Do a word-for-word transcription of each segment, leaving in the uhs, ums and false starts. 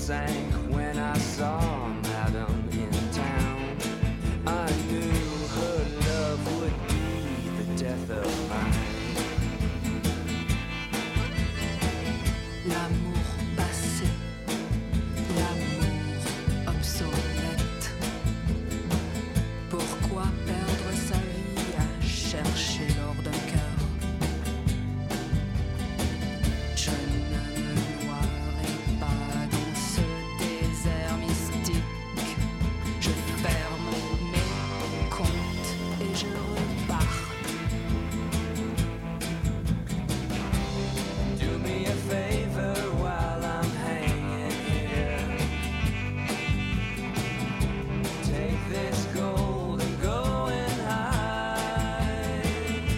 sank when I saw Madam in town. I knew her love would be the death of mine. L'amour passé, l'amour obsolète. Pourquoi perdre sa vie à chercher l'or d'un cœur? Je ne me noierai pas dans ce désert mystique. Je ferme mes comptes et je repars. Do me a favor while I'm hanging here. Take this gold and go and hide.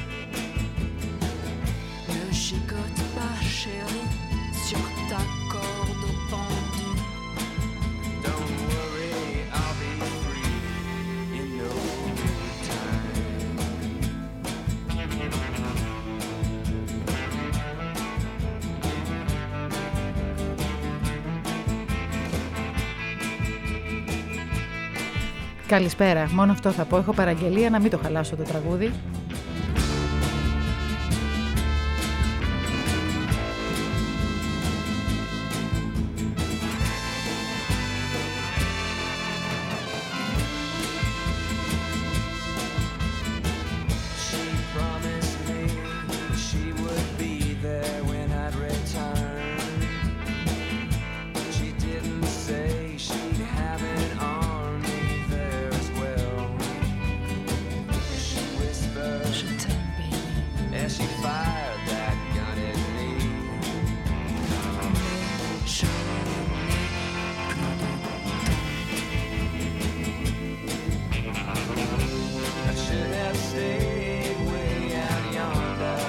Ne gigote pas, chérie, sur ta corde pendue. Don't worry, I'll be free in no time. Καλησπέρα. Μόνο αυτό θα πω. Έχω παραγγελία να μην το χαλάσω το τραγούδι. She promised me she would be there when I'd return. She didn't say she'd have an army there as well. She whispered Je t'aime, baby. as she fired that gun at me. Mais je n'ai plus de I should have stayed way out yonder.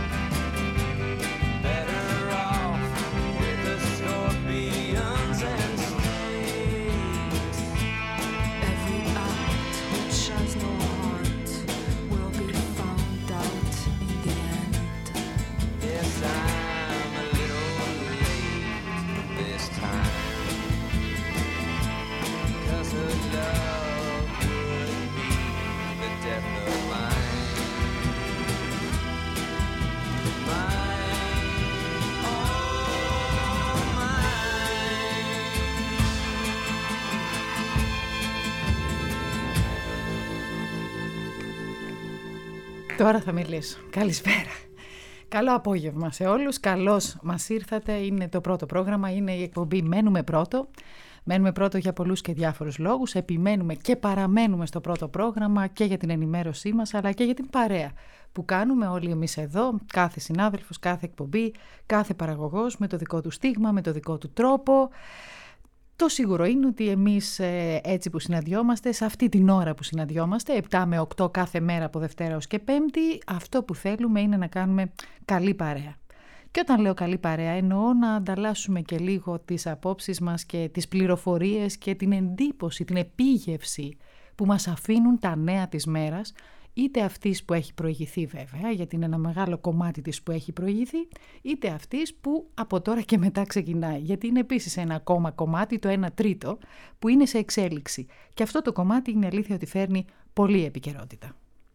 Better off with the scorpions and snakes. Every act which has no heart will be found out in the end. Yes, I'm a little late this time. 'Cause her love would be the death of mine. Mine, all mine. Τώρα θα μιλήσω. Καλησπέρα. Καλό απόγευμα σε όλους. Καλώς μας ήρθατε. Είναι το πρώτο πρόγραμμα. Είναι η εκπομπή Μένουμε Πρώτο. Μένουμε πρώτο για πολλούς και διάφορους λόγους. Επιμένουμε και παραμένουμε στο πρώτο πρόγραμμα και για την ενημέρωσή μας, αλλά και για την παρέα που κάνουμε όλοι εμείς εδώ. Κάθε συνάδελφος, κάθε εκπομπή, κάθε παραγωγός με το δικό του στίγμα, με το δικό του τρόπο. Το σίγουρο είναι ότι εμείς ε, έτσι που συναντιόμαστε, σε αυτή την ώρα που συναντιόμαστε, επτά με οκτώ κάθε μέρα από Δευτέρα ως και Πέμπτη, αυτό που θέλουμε είναι να κάνουμε καλή παρέα. Και όταν λέω καλή παρέα εννοώ να ανταλλάσσουμε και λίγο τις απόψεις μας και τις πληροφορίες και την εντύπωση, την επίγευση που μας αφήνουν τα νέα της μέρας, είτε αυτής που έχει προηγηθεί βέβαια, γιατί είναι ένα μεγάλο κομμάτι της που έχει προηγηθεί, είτε αυτής που από τώρα και μετά ξεκινάει, γιατί είναι επίσης ένα ακόμα κομμάτι, το ένα τρίτο, που είναι σε εξέλιξη. Και αυτό το κομμάτι είναι αλήθεια ότι φέρνει πολλή επικαιρότητα.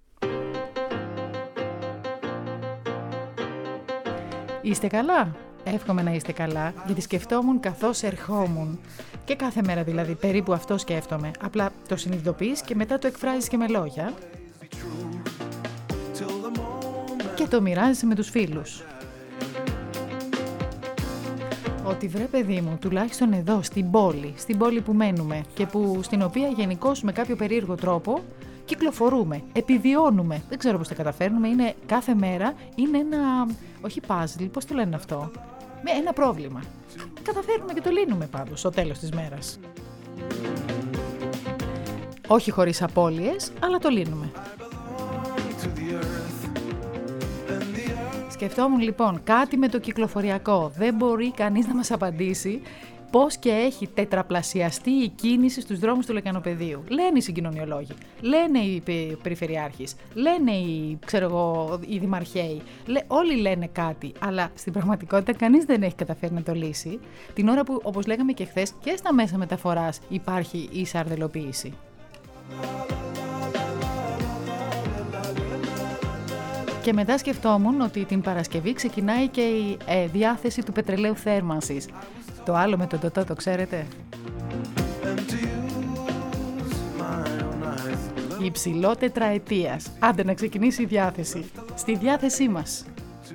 Είστε καλά? Εύχομαι να είστε καλά, γιατί σκεφτόμουν καθώς ερχόμουν. Και κάθε μέρα δηλαδή, περίπου αυτό σκέφτομαι. Απλά το συνειδητοποιείς και μετά το εκφράζεις και με λόγια. Και το μοιράζεσαι με τους φίλους. Ότι βρε παιδί μου, τουλάχιστον εδώ στην πόλη, στην πόλη που μένουμε και που, στην οποία γενικώς με κάποιο περίεργο τρόπο κυκλοφορούμε, επιβιώνουμε, δεν ξέρω πώς τα καταφέρνουμε, είναι κάθε μέρα, είναι ένα, όχι puzzle, πώς το λένε αυτό, με ένα πρόβλημα. Καταφέρνουμε και το λύνουμε πάντως στο τέλος της μέρας. Όχι χωρίς απώλειες, αλλά το λύνουμε. Σκεφτόμουν λοιπόν κάτι με το κυκλοφοριακό. Δεν μπορεί κανείς να μας απαντήσει πώς και έχει τετραπλασιαστεί η κίνηση στους δρόμους του Λεκανοπεδίου. Λένε οι συγκοινωνιολόγοι, λένε οι περιφερειάρχες, λένε οι, ξέρω εγώ, οι δημαρχαίοι, λέ, όλοι λένε κάτι, αλλά στην πραγματικότητα κανείς δεν έχει καταφέρει να το λύσει, την ώρα που, όπως λέγαμε και χθες, και στα μέσα μεταφοράς υπάρχει η σαρδελοποίηση. Και μετά σκεφτόμουν ότι την Παρασκευή ξεκινάει και η ε, διάθεση του πετρελαίου θέρμανσης. Το άλλο με τον τοτό το ξέρετε? Υψηλό τετραετίας. Άντε να ξεκινήσει η διάθεση. Στη διάθεσή μας.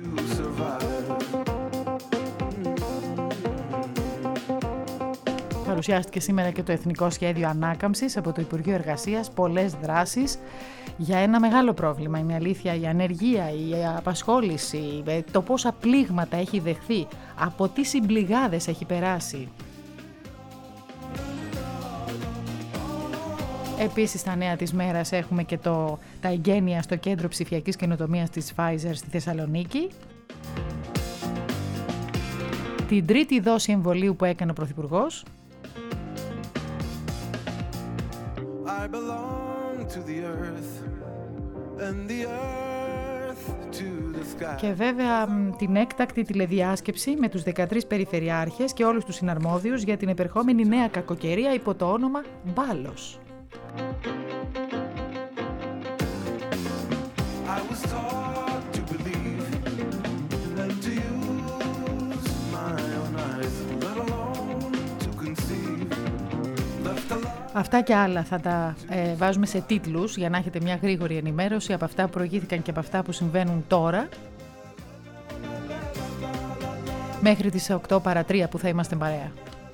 Παρουσιάστηκε σήμερα και το Εθνικό Σχέδιο Ανάκαμψης από το Υπουργείο Εργασίας. Πολλές δράσεις για ένα μεγάλο πρόβλημα. Είναι αλήθεια η ανεργία, η απασχόληση, το πόσα πλήγματα έχει δεχθεί, από τι συμπληγάδες έχει περάσει. Επίσης, στα νέα της μέρας έχουμε και το, τα εγγένεια στο Κέντρο Ψηφιακής Καινοτομίας της Pfizer στη Θεσσαλονίκη. Την τρίτη δόση εμβολίου που έκανε ο Πρωθυπουργός. I belong to the earth and the earth to the sky. Και βέβαια την έκτακτη τηλεδιάσκεψη με τους δεκατρείς περιφερειάρχες και όλους τους συναρμόδιους για την επερχόμενη νέα κακοκαιρία υπό το όνομα Μπάλος. Αυτά και άλλα θα τα ε, βάζουμε σε τίτλους για να έχετε μια γρήγορη ενημέρωση από αυτά που προηγήθηκαν και από αυτά που συμβαίνουν τώρα. Μέχρι τις οκτώ παρά τρία που θα είμαστε παρέα.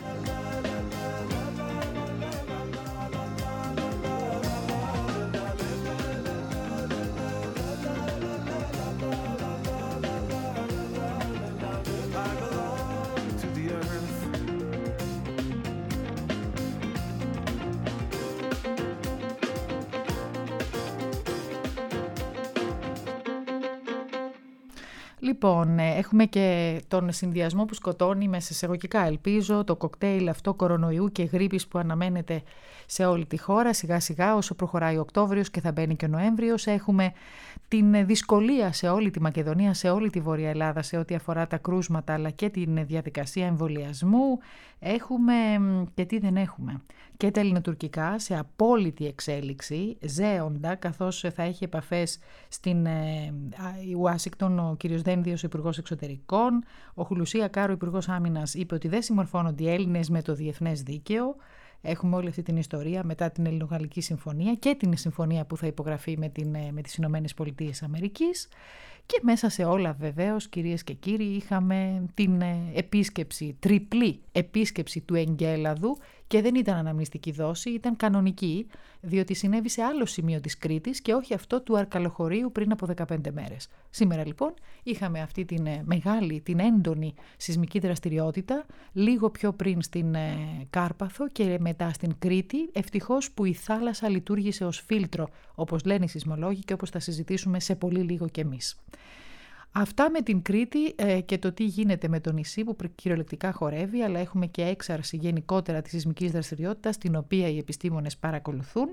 Λοιπόν, έχουμε και τον συνδυασμό που σκοτώνει με εισαγωγικά ελπίζω, το κοκτέιλ αυτό κορονοϊού και γρίπης που αναμένεται σε όλη τη χώρα σιγά σιγά όσο προχωράει ο Οκτώβριος και θα μπαίνει και ο Νοέμβριος. Έχουμε την δυσκολία σε όλη τη Μακεδονία, σε όλη τη Βόρεια Ελλάδα σε ό,τι αφορά τα κρούσματα αλλά και την διαδικασία εμβολιασμού. Έχουμε και τι δεν έχουμε. Και τα ελληνοτουρκικά σε απόλυτη εξέλιξη, ζέοντα, καθώς θα έχει επαφές στην ε, Ουάσιγκτον ο κ. Δένδιος, ο Υπουργός Εξωτερικών. Ο Χουλουσία Κάρου, ο Υπουργός Άμυνας, είπε ότι δεν συμμορφώνονται οι Έλληνες με το διεθνές δίκαιο. Έχουμε όλη αυτή την ιστορία μετά την Ελληνογαλλική Συμφωνία και την συμφωνία που θα υπογραφεί με, την, με τις Ηνωμένες Πολιτείες Αμερικής. Και μέσα σε όλα βεβαίως, κυρίες και κύριοι, είχαμε την επίσκεψη, τριπλή επίσκεψη του Εγκέλαδου και δεν ήταν αναμνηστική δόση, ήταν κανονική, διότι συνέβη σε άλλο σημείο της Κρήτης και όχι αυτό του Αρκαλοχωρίου πριν από δεκαπέντε μέρες. Σήμερα λοιπόν είχαμε αυτή την μεγάλη, την έντονη σεισμική δραστηριότητα, λίγο πιο πριν στην Κάρπαθο και μετά στην Κρήτη, ευτυχώς που η θάλασσα λειτουργήσε ως φίλτρο, όπως λένε οι σεισμολόγοι και όπως θα συζητήσουμε σε πολύ λίγο κι εμείς. Αυτά με την Κρήτη ε, και το τι γίνεται με το νησί που κυριολεκτικά χορεύει, αλλά έχουμε και έξαρση γενικότερα της σεισμικής δραστηριότητας, την οποία οι επιστήμονες παρακολουθούν.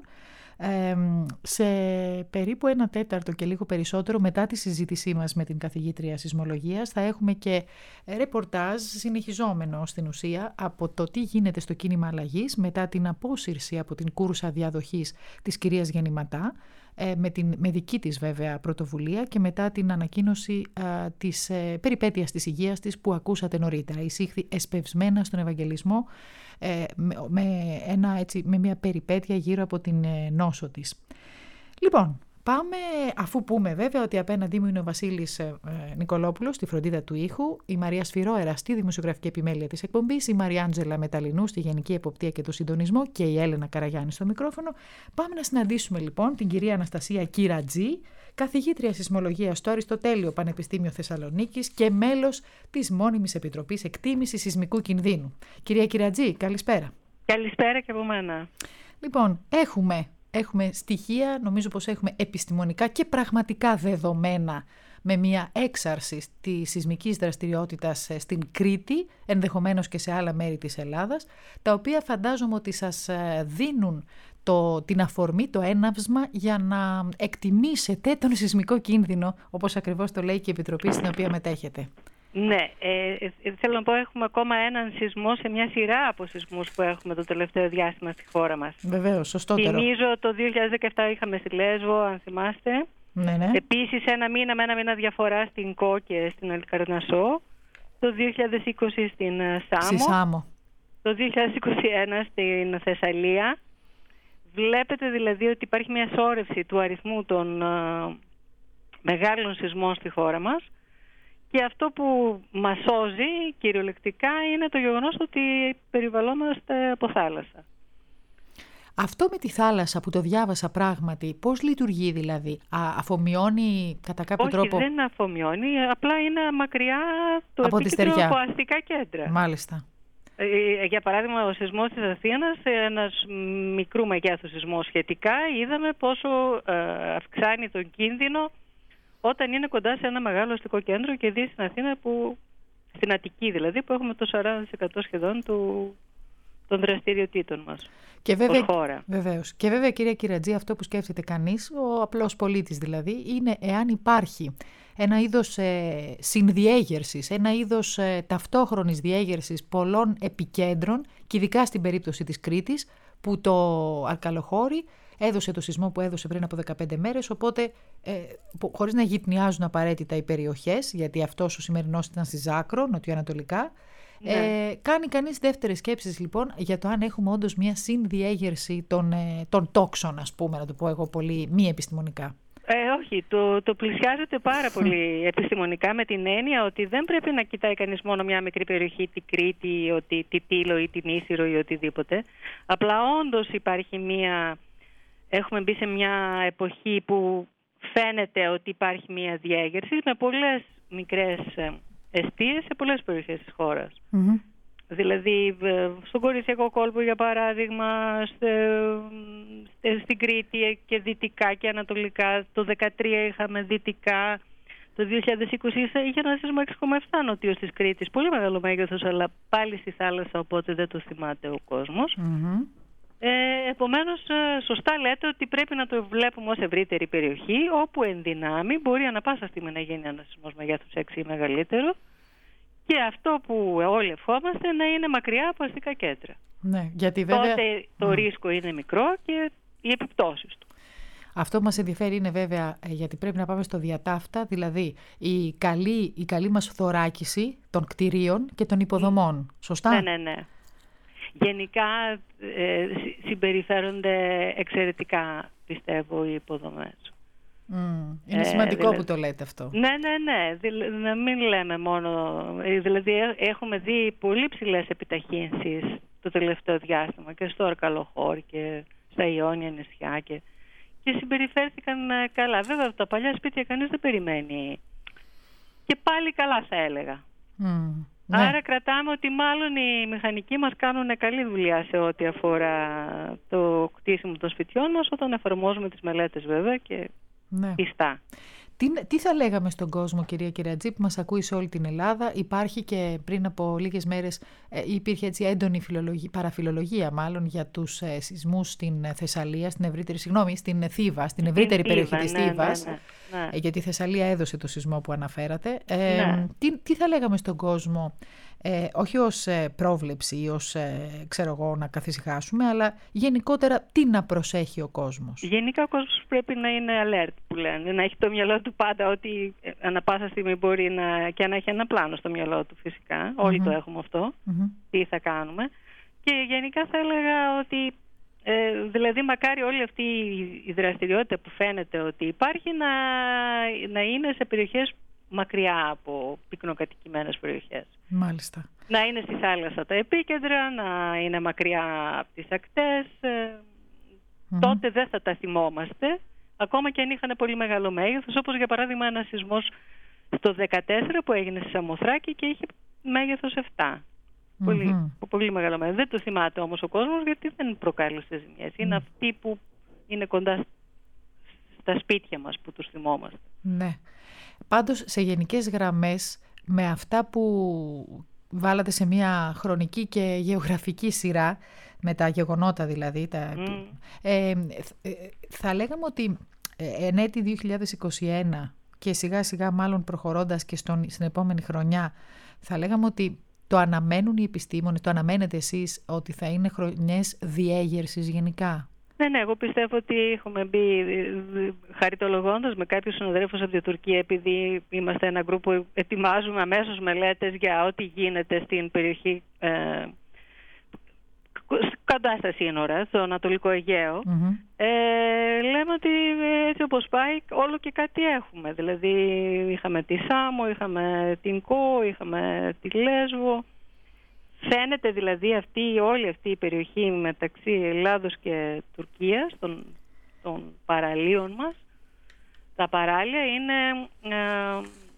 Ε, σε περίπου ένα τέταρτο και λίγο περισσότερο μετά τη συζήτησή μας με την καθηγήτρια σεισμολογίας θα έχουμε και ρεπορτάζ συνεχιζόμενο στην ουσία από το τι γίνεται στο κίνημα αλλαγής μετά την απόσυρση από την κούρσα διαδοχής της κυρίας Γεννηματά, με, την, με δική της βέβαια πρωτοβουλία και μετά την ανακοίνωση α, της ε, περιπέτειας της υγείας της που ακούσατε νωρίτερα. Εισήχθη εσπευσμένα στον Ευαγγελισμό ε, με, με, ένα, έτσι, με μια περιπέτεια γύρω από την ε, νόσο της. Λοιπόν, πάμε, αφού πούμε βέβαια ότι απέναντί μου είναι ο Βασίλης ε, Νικολόπουλος στη φροντίδα του ήχου, η Μαρία Σφυρόερα στη δημοσιογραφική επιμέλεια της εκπομπής, η Μαριάντζελα Μεταλλινού στη γενική εποπτεία και το συντονισμό και η Έλενα Καραγιάννη στο μικρόφωνο. Πάμε να συναντήσουμε λοιπόν την κυρία Αναστασία Κυρατζή, καθηγήτρια σεισμολογίας στο Αριστοτέλειο Πανεπιστήμιο Θεσσαλονίκης και μέλος της Μόνιμης Επιτροπής Εκτίμησης Σεισμικού Κινδύνου. Κυρία Κυρατζή, καλησπέρα. Καλησπέρα και από μένα. Λοιπόν, έχουμε... Έχουμε στοιχεία, νομίζω πως έχουμε επιστημονικά και πραγματικά δεδομένα με μια έξαρση της σεισμικής δραστηριότητας στην Κρήτη, ενδεχομένως και σε άλλα μέρη της Ελλάδας, τα οποία φαντάζομαι ότι σας δίνουν το, την αφορμή, το έναυσμα για να εκτιμήσετε τον σεισμικό κίνδυνο, όπως ακριβώς το λέει και η Επιτροπή στην οποία μετέχετε. Ναι, ε, ε, θέλω να πω έχουμε ακόμα έναν σεισμό σε μια σειρά από σεισμούς που έχουμε το τελευταίο διάστημα στη χώρα μας. Βεβαίως, σωστότερο. Θυμίζω το δύο χιλιάδες δεκαεπτά είχαμε στη Λέσβο, αν θυμάστε. Ναι, ναι. Επίσης ένα μήνα με ένα μήνα διαφορά στην Κο και στην Αλικαρνασσό. Το δύο χιλιάδες είκοσι στην Σάμο. Στη Σάμο. Το δύο χιλιάδες είκοσι ένα στην Θεσσαλία. Βλέπετε δηλαδή ότι υπάρχει μια σώρευση του αριθμού των uh, μεγάλων σεισμών στη χώρα μας. Και αυτό που μας σώζει κυριολεκτικά είναι το γεγονός ότι περιβαλλόμαστε από θάλασσα. Αυτό με τη θάλασσα που το διάβασα πράγματι, πώς λειτουργεί δηλαδή, Α, αφομοιώνει κατά κάποιο Όχι, τρόπο? Όχι, δεν αφομοιώνει, απλά είναι μακριά το από επίκεντρο από αστικά κέντρα. Μάλιστα. Ε, για παράδειγμα, ο σεισμός της Αθήνας, ένας μικρού μεγέθους σεισμός σχετικά, είδαμε πόσο ε, αυξάνει τον κίνδυνο όταν είναι κοντά σε ένα μεγάλο αστικό κέντρο και δει στην Αθήνα, που, στην Αττική δηλαδή, που έχουμε το σαράντα τοις εκατό σχεδόν του, των δραστηριοτήτων μας. Και βέβαια, ως χώρα. Βεβαίως. Και βέβαια, κυρία Κυρατζή, αυτό που σκέφτεται κανείς, ο απλός πολίτης δηλαδή, είναι εάν υπάρχει ένα είδος ε, συνδιέγερσης, ένα είδος ε, ταυτόχρονης διέγερσης πολλών επικέντρων, και ειδικά στην περίπτωση της Κρήτης, που το Αρκαλοχώρι έδωσε το σεισμό που έδωσε πριν από δεκαπέντε μέρες, οπότε ε, χωρίς να γυτνιάζουν απαραίτητα οι περιοχές, γιατί αυτός ο σημερινός ήταν στη Ζάκρο, νοτιοανατολικά, ναι. ε, κάνει κανείς δεύτερες σκέψεις λοιπόν για το αν έχουμε όντως μια συνδιέγερση των, ε, των τόξων, ας πούμε, να το πω εγώ πολύ μη επιστημονικά. Ε, όχι, το, το πλησιάζεται πάρα πολύ επιστημονικά, με την έννοια ότι δεν πρέπει να κοιτάει κανείς μόνο μια μικρή περιοχή, την Κρήτη, ότι, τη Τήλο ή την Ίσυρο ή οτιδήποτε. Απλά όντως υπάρχει μια... Έχουμε μπει σε μια εποχή που φαίνεται ότι υπάρχει μια διέγερση με πολλές μικρές εστίες σε πολλές περιοχές της χώρας. Mm-hmm. Δηλαδή στον Κορινθιακό κόλπο, για παράδειγμα, στην Κρήτη και δυτικά και ανατολικά. Το δύο χιλιάδες δεκατρία είχαμε δυτικά. Το δύο χιλιάδες είκοσι είχε ένα σεισμό έξι κόμμα επτά νοτίως της Κρήτης. Πολύ μεγάλο μέγεθος, αλλά πάλι στη θάλασσα, οπότε δεν το θυμάται ο κόσμος. Mm-hmm. Ε, επομένως, σωστά λέτε ότι πρέπει να το βλέπουμε ως ευρύτερη περιοχή, όπου εν δυνάμει μπορεί ανα πάσα στιγμή να γίνει ένας σεισμός μεγέθους έξι ή μεγαλύτερο, και αυτό που όλοι ευχόμαστε να είναι μακριά από αστικά κέντρα. Ναι, γιατί βέβαια... Τότε το mm. ρίσκο είναι μικρό και οι επιπτώσεις του. Αυτό που μας ενδιαφέρει είναι βέβαια, γιατί πρέπει να πάμε στο διατάφτα, δηλαδή η καλή, η καλή μας θωράκιση των κτηρίων και των υποδομών. Mm. Σωστά? Ναι, ναι, ναι. Γενικά ε, συμπεριφέρονται εξαιρετικά, πιστεύω, οι υποδομές. Mm. Είναι ε, σημαντικό δηλαδή, που το λέτε αυτό. Ναι, ναι, ναι. Δηλα, να μην λέμε μόνο... Δηλαδή έχουμε δει πολύ ψηλές επιταχύνσεις το τελευταίο διάστημα και στο Αρκαλοχώρι και στα Ιόνια νησιά και, και συμπεριφέρθηκαν καλά. Βέβαια από τα παλιά σπίτια κανείς δεν περιμένει. Και πάλι καλά θα έλεγα. Mm. Άρα ναι. Κρατάμε ότι μάλλον οι μηχανικοί μας κάνουν καλή δουλειά σε ό,τι αφορά το κτίσιμο των σπιτιών μας, όταν εφαρμόζουμε τις μελέτες βέβαια και ναι. πιστά. Τι, τι θα λέγαμε στον κόσμο, κυρία Κυρατζή, που μας ακούει σε όλη την Ελλάδα? Υπάρχει και πριν από λίγες μέρες ε, υπήρχε έτσι έντονη φιλολογία, παραφιλολογία μάλλον για τους ε, σεισμούς στην Θεσσαλία, στην ευρύτερη, συγγνώμη, στην Θήβα, στην ευρύτερη την περιοχή της ναι, Θήβας, ναι, ναι, ναι. Ε, γιατί η Θεσσαλία έδωσε το σεισμό που αναφέρατε. Ε, ναι. τι, τι θα λέγαμε στον κόσμο, ε, όχι ως ε, πρόβλεψη ή ως, ε, ξέρω εγώ, να καθησυχάσουμε, αλλά γενικότερα τι να προσέχει ο κόσμος? Γενικά ο κόσμος πρέπει να είναι alert, που λένε, να έχει το μυαλό του πάντα ότι ανά πάσα στιγμή μπορεί να, και να έχει ένα πλάνο στο μυαλό του φυσικά. Mm-hmm. Όλοι το έχουμε αυτό. Mm-hmm. Τι θα κάνουμε. Και γενικά θα έλεγα ότι ε, δηλαδή μακάρι όλη αυτή η δραστηριότητα που φαίνεται ότι υπάρχει να, να είναι σε περιοχές μακριά από πυκνοκατοικημένες περιοχές. Μάλιστα. Να είναι στη θάλασσα τα επίκεντρα, να είναι μακριά από τις ακτές. Ε, mm-hmm. Τότε δεν θα τα θυμόμαστε. Ακόμα και αν είχαν πολύ μεγάλο μέγεθος, όπως για παράδειγμα ένα σεισμός στο δεκατέσσερα που έγινε στη Σαμοθράκη και είχε μέγεθος επτά. Mm-hmm. Πολύ, πολύ μεγάλο μέγεθος. Δεν το θυμάται όμως ο κόσμος, γιατί δεν προκάλεσε ζημιές. Είναι mm. αυτοί που είναι κοντά στα σπίτια μας που τους θυμόμαστε. Ναι. Πάντως σε γενικές γραμμές, με αυτά που βάλατε σε μια χρονική και γεωγραφική σειρά, με τα γεγονότα δηλαδή, τα, Mm. ε, θα λέγαμε ότι εν έτη δύο χιλιάδες είκοσι ένα και σιγά σιγά μάλλον προχωρώντας και στον, στην επόμενη χρονιά, θα λέγαμε ότι το αναμένουν οι επιστήμονες, το αναμένετε εσείς ότι θα είναι χρονιές διέγερσης γενικά? Ναι, ναι, εγώ πιστεύω ότι έχουμε μπει χαριτολογώντας με κάποιους συναδέλφους από την Τουρκία, επειδή είμαστε ένα γκρουπ που ετοιμάζουμε αμέσως μελέτες για ό,τι γίνεται στην περιοχή ε, κοντά στα σύνορα, στο Ανατολικό Αιγαίο. Mm-hmm. Ε, λέμε ότι έτσι όπως πάει όλο και κάτι έχουμε. Δηλαδή είχαμε τη Σάμο, είχαμε την Κο, είχαμε τη Λέσβο. Φαίνεται δηλαδή αυτή, όλη αυτή η περιοχή μεταξύ Ελλάδος και Τουρκίας, των, των παραλίων μας, τα παράλια είναι ε,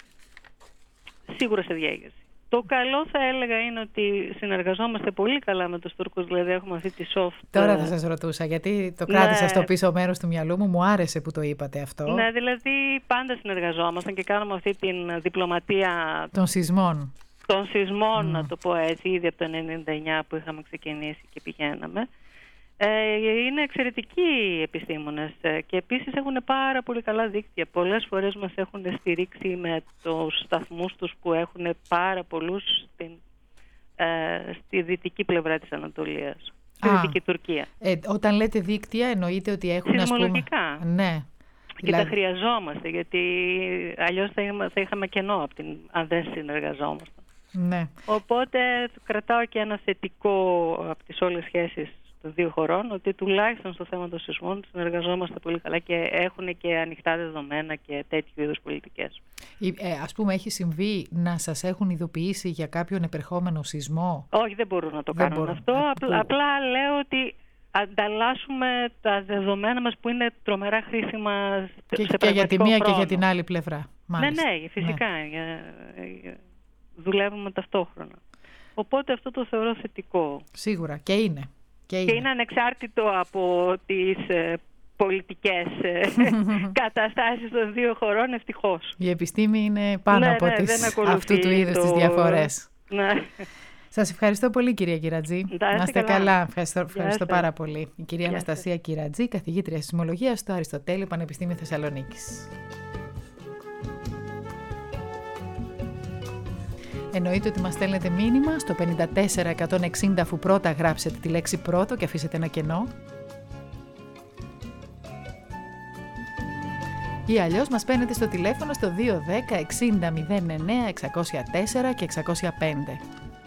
σίγουρα σε διέγερση. Το καλό θα έλεγα είναι ότι συνεργαζόμαστε πολύ καλά με τους Τούρκους, δηλαδή έχουμε αυτή τη soft... Τώρα θα σας ρωτούσα, γιατί το κράτησα ναι. στο πίσω μέρος του μυαλού μου, μου άρεσε που το είπατε αυτό. Ναι, δηλαδή πάντα συνεργαζόμασταν και κάναμε αυτή την διπλωματία... Των σεισμών. Των σεισμών, Mm. να το πω έτσι, ήδη από το ενενήντα εννιά που είχαμε ξεκινήσει και πηγαίναμε. Ε, είναι εξαιρετικοί οι επιστήμονες και επίσης έχουν πάρα πολύ καλά δίκτυα. Πολλές φορές μας έχουν στηρίξει με τους σταθμούς τους που έχουν πάρα πολλούς στην, ε, στη δυτική πλευρά της Ανατολίας, στη Α, δυτική Τουρκία. Ε, όταν λέτε δίκτυα εννοείται ότι έχουν, ας πούμε... Ναι. Και δηλαδή... τα χρειαζόμαστε, γιατί αλλιώς θα είχαμε, θα είχαμε κενό από την, αν δεν συνεργαζόμασταν. Ναι. Οπότε κρατάω και ένα θετικό από τις όλες σχέσεις των δύο χωρών, ότι τουλάχιστον στο θέμα των σεισμών συνεργαζόμαστε πολύ καλά και έχουν και ανοιχτά δεδομένα και τέτοιου είδους πολιτικές. Ε, ας πούμε, έχει συμβεί να σας έχουν ειδοποιήσει για κάποιον επερχόμενο σεισμό? Όχι, δεν μπορούν να το δεν κάνουν μπορούν. αυτό. Α, απλά, απλά λέω ότι ανταλλάσσουμε τα δεδομένα μας που είναι τρομερά χρήσιμα και, σε και για τη μία χρόνο. και για την άλλη πλευρά. Μάλιστα. Ναι, ναι, φυσικά. Ναι. Για, για, δουλεύουμε ταυτόχρονα. Οπότε αυτό το θεωρώ θετικό. Σίγουρα. Και είναι. Και είναι, και είναι ανεξάρτητο από τις ε, πολιτικές ε, καταστάσεις των δύο χωρών, ευτυχώς. Η επιστήμη είναι πάνω ναι, από ναι, τις, αυτού του είδους το... τις διαφορές. Ναι. Σας ευχαριστώ πολύ, κυρία Κυρατζή. Να είστε καλά. καλά. Ευχαριστώ, ευχαριστώ πάρα πολύ. Η κυρία Γεια Αναστασία σας. Κυρατζή, καθηγήτρια σεισμολογίας στο Αριστοτέλειο Πανεπιστήμιο Θεσσαλονίκης. Εννοείται ότι μας στέλνετε μήνυμα στο πενήντα τέσσερα εκατόν εξήντα, αφού πρώτα γράψετε τη λέξη πρώτο και αφήσετε ένα κενό. Ή αλλιώς μας παίρνετε στο τηλέφωνο στο δύο ένα μηδέν εξήντα μηδέν εννέα εξακόσια τέσσερα και εξακόσια πέντε.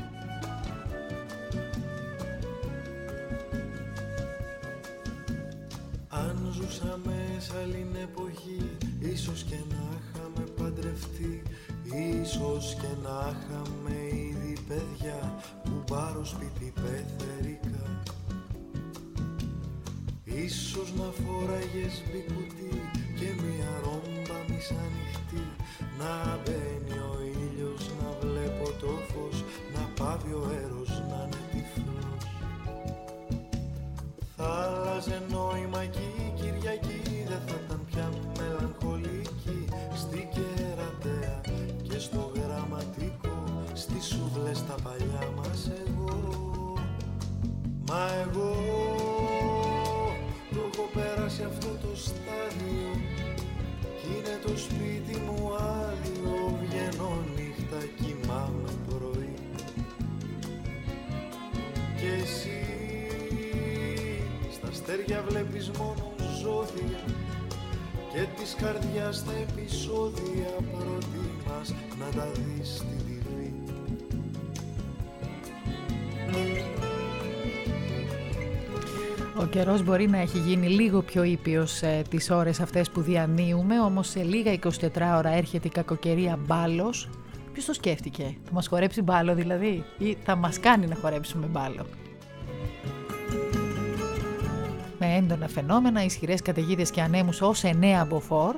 Αν ζούσαμε σε άλλη εποχή, ίσως και να είχαμε παντρευτεί, ίσως και να είχαμε ήδη παιδιά που πάρω σπίτι πεθερικά. Ίσως να φοράγες μπικουτί και μια ρόμπα μισανοιχτή, να μπαίνει ο ήλιος, να βλέπω το φως, να πάβει ο έρος, να είναι τυφλός. Θα άλλαζε νόημα κι η Κυριακή, δεν θα ήταν πια μελαγχολική, στη Κερατέα και στο Γραμματικό, στις σούβλες τα παλιά μας εγώ. Μα εγώ το έχω πέρασει αυτό το στάδιο κι είναι το σπίτι μου άδειο, βγαίνω νύχτα, κοιμάμαι πρωί. Και εσύ στα αστέρια βλέπεις μόνο ζώδια και της καρδιάς τα επεισόδια προτιμάς να τα δεις στην τι βι. Ο καιρός μπορεί να έχει γίνει λίγο πιο ήπιος ε, τις ώρες αυτές που διανύουμε, όμως σε λίγα εικοσιτετράωρα έρχεται η κακοκαιρία μπάλος. Ποιος το σκέφτηκε, θα μας χορέψει μπάλο δηλαδή, ή θα μας κάνει να χορέψουμε μπάλο? Με έντονα φαινόμενα, ισχυρές καταιγίδες και ανέμους ως εννέα μποφόρ.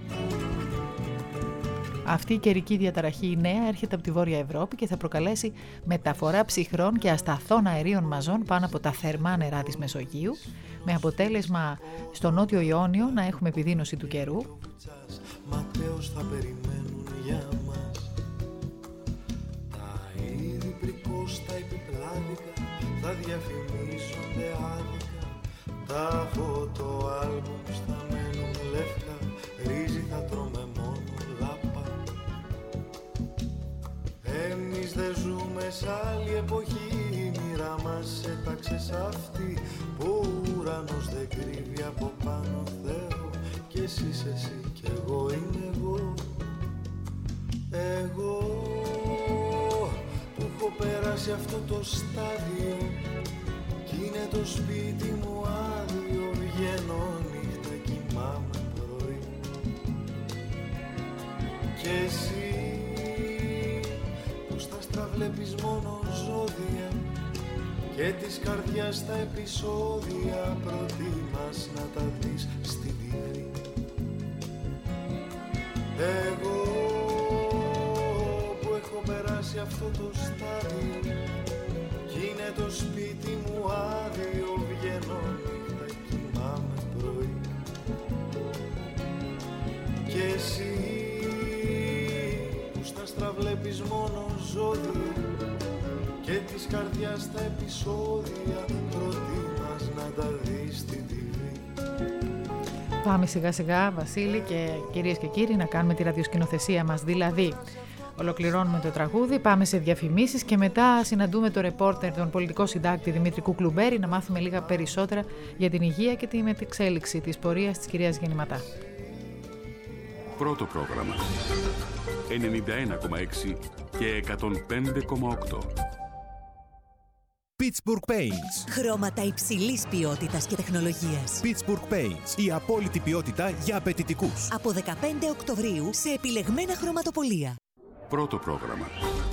Αυτή η καιρική διαταραχή η νέα έρχεται από τη Βόρεια Ευρώπη και θα προκαλέσει μεταφορά ψυχρών και ασταθών αερίων μαζών πάνω από τα θερμά νερά της Μεσογείου, με αποτέλεσμα στο Νότιο Ιόνιο να έχουμε επιδείνωση του καιρού. ματέως θα περιμένουν για μας. Τα είδη πρικόστα επιπλάδικα θα διαφημίζονται άδικα. Τα φωτοάλμπουμ θα μένουν λεύκα, ρύζι θα τρώμε μόνο λάπα. Εμείς δεν ζούμε σ' άλλη εποχή, η μοίρα μας έταξε σ' αυτή που ο ουρανός δεν κρύβει από πάνω Θεό. Κι εσύ είσαι εσύ κι εγώ είμαι εγώ. Εγώ που έχω περάσει αυτό το στάδιο κι είναι το σπίτι μου άδειο. Βγαίνω νύχτα, κοιμάμαι πρωί. Κι εσύ που στα άστρα βλέπεις μόνο ζώδια και της καρδιάς τα επεισόδια προτιμάς να τα δεις στην τύχη. Εγώ που έχω περάσει αυτό το στάδιο κι είναι το σπίτι μου άδειο. Βγαίνω νύχτα, κοιμάμαι πρωί. Κι εσύ που στα άστρα βλέπεις μόνο ζώδια και της καρδιάς τα επεισόδια προτιμάς να τα δεις στην τι βι. Πάμε σιγά σιγά, Βασίλη και κυρίες και κύριοι, να κάνουμε τη ραδιοσκηνοθεσία μας. Δηλαδή, ολοκληρώνουμε το τραγούδι, πάμε σε διαφημίσεις και μετά συναντούμε τον ρεπόρτερ, τον πολιτικό συντάκτη Δημήτρη Κουκλουμπέρη, να μάθουμε λίγα περισσότερα για την υγεία και τη μετεξέλιξη της πορείας της κυρίας Γεννηματά. Πρώτο πρόγραμμα ενενήντα ένα κόμμα έξι και εκατόν πέντε κόμμα οκτώ. Pittsburgh Paints. Χρώματα υψηλής ποιότητας και τεχνολογίας. Pittsburgh Paints. Η απόλυτη ποιότητα για απαιτητικούς. Από δεκαπέντε Οκτωβρίου σε επιλεγμένα χρωματοπωλεία. Πρώτο πρόγραμμα.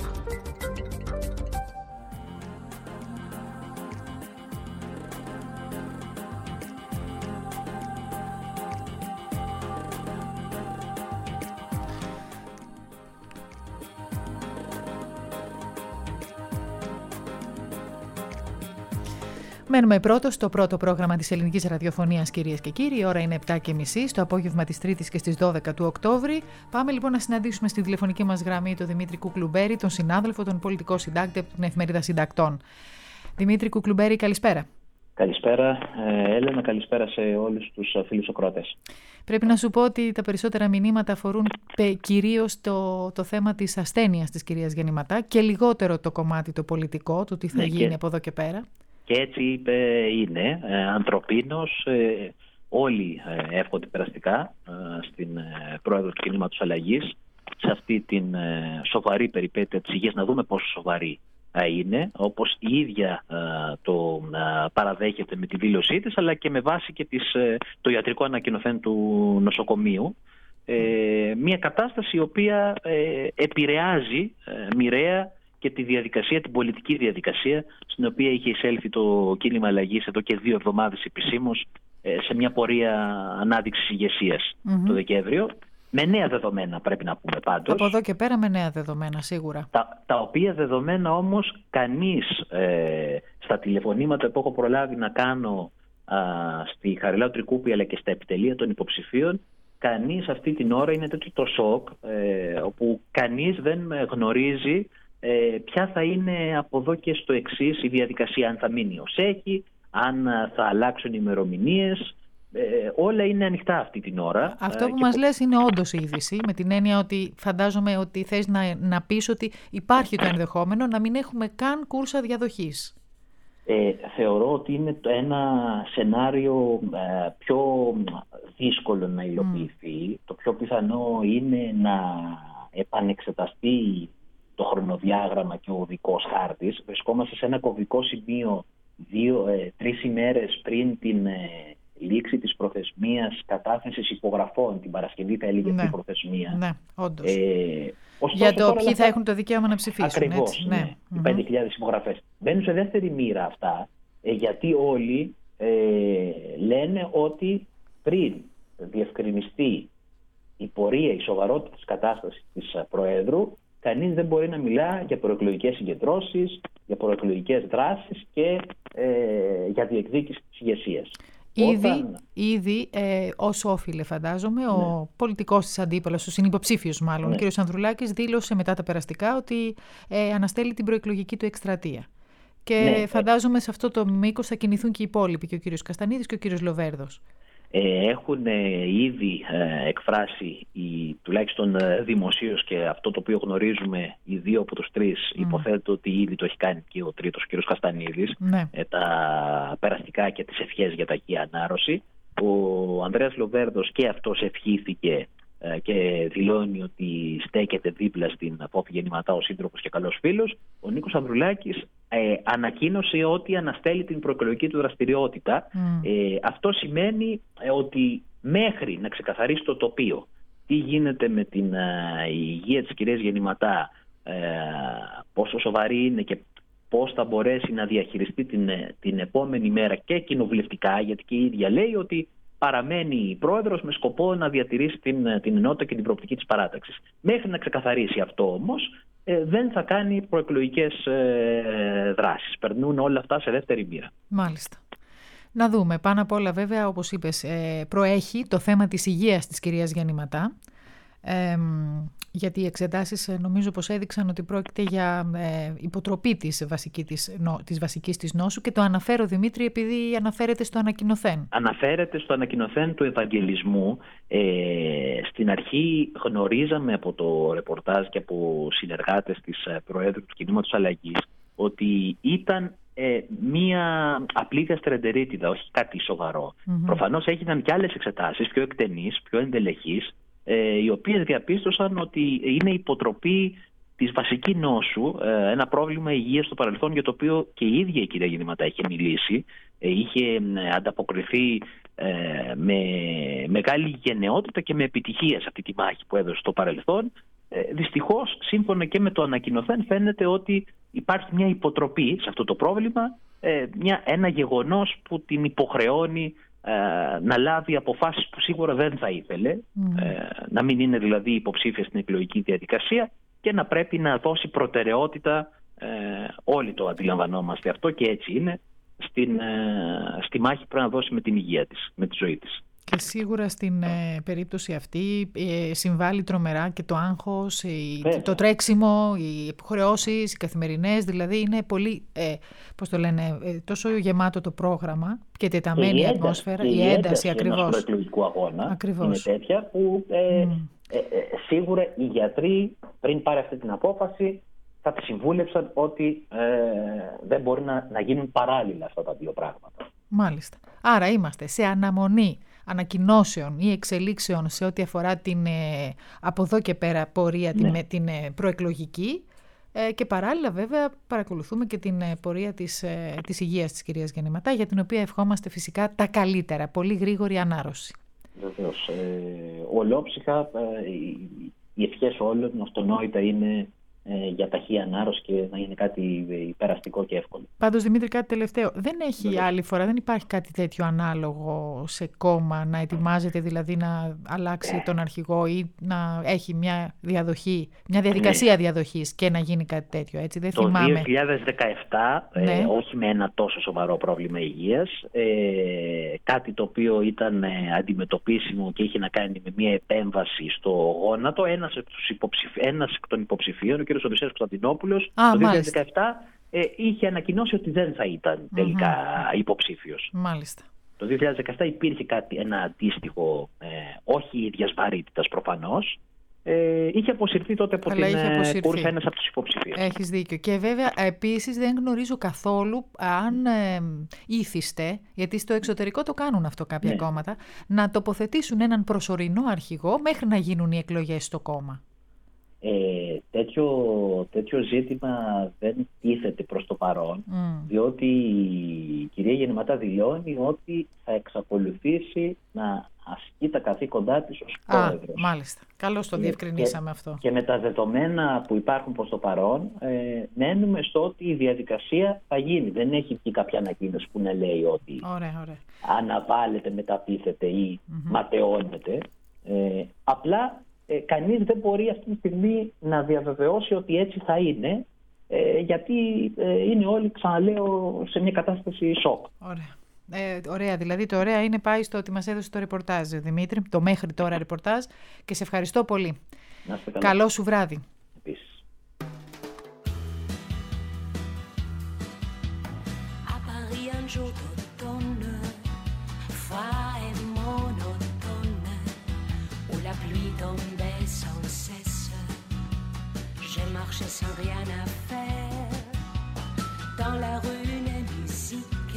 Μένουμε πρώτο στο πρώτο πρόγραμμα της ελληνικής ραδιοφωνίας, κυρίες και κύριοι. Η ώρα είναι επτά και μισή στο απόγευμα της Τρίτης και στις δώδεκα του Οκτώβρη. Πάμε λοιπόν να συναντήσουμε στη τηλεφωνική μας γραμμή τον Δημήτρη Κουκλουμπέρη, τον συνάδελφο, τον πολιτικό συντάκτη από την Εφημερίδα Συντακτών. Δημήτρη Κουκλουμπέρη, καλησπέρα. Καλησπέρα, ε, Έλενα, καλησπέρα σε όλους τους φίλους ακροατές. Πρέπει να σου πω ότι τα περισσότερα μηνύματα αφορούν κυρίως το, το θέμα της ασθένειας της κυρίας Γεννηματά και λιγότερο το κομμάτι το πολιτικό, το τι θα ναι, γίνει και... από εδώ και πέρα. Και έτσι είπε είναι, ε, ανθρωπίνος, ε, όλοι ε, εύχονται περαστικά ε, στην ε, πρόεδρο του κινήματος αλλαγής, σε αυτή την ε, σοβαρή περιπέτεια της υγείας, να δούμε πόσο σοβαρή ε, είναι, όπως η ίδια ε, το ε, παραδέχεται με τη δήλωσή της, αλλά και με βάση και της, ε, το ιατρικό ανακοινωθέν του νοσοκομείου. Ε, μια κατάσταση η οποία ε, επηρεάζει ε, μοιραία και τη διαδικασία, την πολιτική διαδικασία στην οποία είχε εισέλθει το κίνημα αλλαγής εδώ και δύο εβδομάδες επισήμως σε μια πορεία ανάδειξης ηγεσίας mm-hmm. το Δεκέμβριο. Με νέα δεδομένα πρέπει να πούμε πάντως. Από εδώ και πέρα με νέα δεδομένα σίγουρα. Τα, τα οποία δεδομένα όμως κανείς ε, στα τηλεφωνήματα που έχω προλάβει να κάνω α, στη Χαριλάου Τρικούπη αλλά και στα επιτελεία των υποψηφίων, κανείς αυτή την ώρα είναι τέτοιο το σοκ ε, όπου κανείς δεν γνωρίζει Ε, ποια θα είναι από εδώ και στο εξής η διαδικασία, αν θα μείνει ως έχει, αν θα αλλάξουν οι ημερομηνίες. Ε, όλα είναι ανοιχτά αυτή την ώρα. Αυτό που ε, μας που... λες είναι όντως είδηση, με την έννοια ότι φαντάζομαι ότι θες να, να πεις ότι υπάρχει το ενδεχόμενο να μην έχουμε καν κούρσα διαδοχής. Ε, θεωρώ ότι είναι το ένα σενάριο ε, πιο δύσκολο να υλοποιηθεί. Mm. Το πιο πιθανό είναι να επανεξεταστεί το χρονοδιάγραμμα και ο οδικός χάρτης. Βρισκόμαστε σε ένα κομβικό σημείο δύο, ε, τρεις ημέρες πριν την ε, λήξη της προθεσμίας κατάθεσης υπογραφών. Την Παρασκευή θα έλεγε αυτή η προθεσμία. Ναι, όντως. Ε, Για το ποιοι θα έχουν το δικαίωμα να ψηφίσουν. Ακριβώς, έτσι, ναι. ναι. Οι mm-hmm. πέντε χιλιάδες υπογραφές. Μπαίνουν σε δεύτερη μοίρα αυτά, ε, γιατί όλοι ε, λένε ότι πριν διευκρινιστεί η πορεία, η σοβαρότητα της κατάστασης της Προέδρου, κανείς δεν μπορεί να μιλά για προεκλογικές συγκεντρώσεις, για προεκλογικές δράσεις και ε, για διεκδίκηση της ηγεσίας. Ήδη, Όταν... ήδη ε, ως όφιλε φαντάζομαι, ναι. ο πολιτικός της αντίπαλος, ο συνυποψήφιος μάλλον, ναι. ο κ. Ανδρουλάκης, δήλωσε μετά τα περαστικά ότι ε, αναστέλει την προεκλογική του εκστρατεία. Και ναι. φαντάζομαι σε αυτό το μήκος θα κινηθούν και οι υπόλοιποι, και ο κ. Καστανίδης και ο κ. Λοβέρδος. Ε, έχουν ε, ήδη ε, εκφράσει οι, τουλάχιστον ε, δημοσίως, και αυτό το οποίο γνωρίζουμε οι δύο από τους τρεις, mm. υποθέτω ότι ήδη το έχει κάνει και ο τρίτος, ο κ. Καστανίδης, ναι. ε, τα περαστικά και τις ευχές για ταχύ ανάρρωση. Ο Ανδρέας Λοβέρδος και αυτός ευχήθηκε ε, και δηλώνει ότι στέκεται δίπλα στην Φόφη Γεννηματά ο σύντροφος και καλός φίλος. Ο Νίκος Ανδρουλάκης ε, ανακοίνωσε ότι αναστέλει την προεκλογική του δραστηριότητα. Mm. Ε, αυτό σημαίνει ε, ότι μέχρι να ξεκαθαρίσει το τοπίο τι γίνεται με την ε, υγεία της κυρίας Γεννηματά, ε, πόσο σοβαρή είναι και πώς θα μπορέσει να διαχειριστεί την, την επόμενη μέρα και κοινοβουλευτικά, γιατί και η ίδια λέει ότι παραμένει πρόεδρος με σκοπό να διατηρήσει την, την ενότητα και την προοπτική της παράταξης. Μέχρι να ξεκαθαρίσει αυτό όμως, ε, δεν θα κάνει προεκλογικές ε, δράσεις. Περνούν όλα αυτά σε δεύτερη μοίρα. Μάλιστα. Να δούμε. Πάνω απ' όλα βέβαια, όπως είπες, ε, προέχει το θέμα της υγείας της κυρίας Γεννηματά. Ε, γιατί οι εξετάσεις νομίζω πως έδειξαν ότι πρόκειται για ε, υποτροπή της, βασική της, νο, της βασικής της νόσου, και το αναφέρω, Δημήτρη, επειδή αναφέρεται στο ανακοινωθέν. Αναφέρεται στο ανακοινωθέν του Ευαγγελισμού. Ε, στην αρχή γνωρίζαμε από το ρεπορτάζ και από συνεργάτες της Προέδρου του Κινήματος Αλλαγής ότι ήταν ε, μία απλή γαστρεντερίτιδα, όχι κάτι σοβαρό. Mm-hmm. Προφανώς έγιναν και άλλες εξετάσεις πιο εκτενείς, πιο εντελεχείς, οι οποίες διαπίστωσαν ότι είναι υποτροπή της βασικής νόσου, ένα πρόβλημα υγείας στο παρελθόν για το οποίο και η ίδια η κυρία Γεννηματά είχε μιλήσει, είχε ανταποκριθεί με μεγάλη γενναιότητα και με επιτυχία σε αυτή τη μάχη που έδωσε στο παρελθόν. Δυστυχώς, σύμφωνα και με το ανακοινωθέν, φαίνεται ότι υπάρχει μια υποτροπή σε αυτό το πρόβλημα, μια, ένα γεγονός που την υποχρεώνει να λάβει αποφάσεις που σίγουρα δεν θα ήθελε, mm. να μην είναι δηλαδή υποψήφια στην εκλογική διαδικασία και να πρέπει να δώσει προτεραιότητα, όλοι το αντιλαμβανόμαστε αυτό και έτσι είναι, στην, στη μάχη που πρέπει να δώσει με την υγεία της, με τη ζωή της. Και σίγουρα στην ε, περίπτωση αυτή ε, συμβάλλει τρομερά και το άγχος, η, το τρέξιμο, οι υποχρεώσεις, οι καθημερινές, δηλαδή είναι πολύ, ε, πώς το λένε, ε, τόσο γεμάτο το πρόγραμμα και τεταμένη η ατμόσφαιρα, η ένταση, ένταση ακριβώς. Ενός προεκλογικού αγώνα ακριβώς. Είναι τέτοια που ε, mm. ε, ε, σίγουρα οι γιατροί πριν πάρει αυτή την απόφαση θα τη συμβούλεψαν ότι ε, δεν μπορεί να, να γίνουν παράλληλα αυτά τα δύο πράγματα. Μάλιστα. Άρα είμαστε σε αναμονή ανακοινώσεων ή εξελίξεων σε ό,τι αφορά την ε, από εδώ και πέρα πορεία, ναι. την, την ε, προεκλογική, ε, και παράλληλα βέβαια παρακολουθούμε και την ε, πορεία της, ε, της υγείας της κυρίας Γεννηματά, για την οποία ευχόμαστε φυσικά τα καλύτερα, πολύ γρήγορη ανάρρωση. Βεβαίως. Ε, ολόψυχα ε, οι ευχές όλων αυτονόητα είναι ε, για ταχύ ανάρρωση και να είναι κάτι υπεραστικό και εύκολο. Πάντως, Δημήτρη, κάτι τελευταίο. Δεν έχει Βεβαίως. Άλλη φορά, δεν υπάρχει κάτι τέτοιο ανάλογο σε κόμμα, να ετοιμάζεται δηλαδή να αλλάξει τον αρχηγό ή να έχει μια διαδοχή, μια διαδικασία ναι. διαδοχής και να γίνει κάτι τέτοιο, έτσι, δεν το θυμάμαι. Το δύο χιλιάδες δεκαεπτά, ναι. ε, όχι με ένα τόσο σοβαρό πρόβλημα υγείας, ε, κάτι το οποίο ήταν ε, αντιμετωπίσιμο και είχε να κάνει με μια επέμβαση στο γόνατο, ένας εκ, ένας εκ των υποψηφίων, ο κ. Οδυσσέας Κωνσταντινόπουλος, Α, το δύο χιλιάδες δεκαεπτά ε, είχε ανακοινώσει ότι δεν θα ήταν τελικά mm-hmm. υποψήφιος. Μάλιστα. Το δύο χιλιάδες δεκαεπτά υπήρχε κάτι, ένα αντίστοιχο, ε, όχι ίδιας βαρύτητας προφανώς, ε, είχε αποσυρθεί τότε από Αλλά την Κούρσα ένας από τους υποψηφίους. Έχεις δίκιο. Και βέβαια επίσης δεν γνωρίζω καθόλου αν ε, ήθιστε, γιατί στο εξωτερικό το κάνουν αυτό κάποια ναι. κόμματα, να τοποθετήσουν έναν προσωρινό αρχηγό μέχρι να γίνουν οι εκλογές στο κόμμα. Ε, τέτοιο, τέτοιο ζήτημα δεν τίθεται προς το παρόν, mm. διότι η κυρία Γεννηματά δηλώνει ότι θα εξακολουθήσει να ασκεί τα καθήκοντά της ως πρόεδρος. Α, μάλιστα. Καλώς το διευκρινίσαμε και, αυτό. Και με τα δεδομένα που υπάρχουν προς το παρόν, ε, μένουμε στο ότι η διαδικασία θα γίνει. Δεν έχει βγει κάποια ανακοίνωση που να λέει ότι ωραία, ωραία. αναβάλλεται, μεταπίθεται ή mm-hmm. ματαιώνεται. Ε, απλά Ε, κανείς δεν μπορεί αυτή τη στιγμή να διαβεβαιώσει ότι έτσι θα είναι, ε, γιατί ε, είναι όλοι, ξαναλέω, σε μια κατάσταση σοκ. Ωραία. Ε, ωραία, δηλαδή το ωραία είναι πάει στο ότι μας έδωσε το ρεπορτάζ, Δημήτρη, το μέχρι τώρα ρεπορτάζ, και σε ευχαριστώ πολύ. Καλό σου βράδυ. Επίσης. Marcher sans rien à faire. Dans la rue, une musique,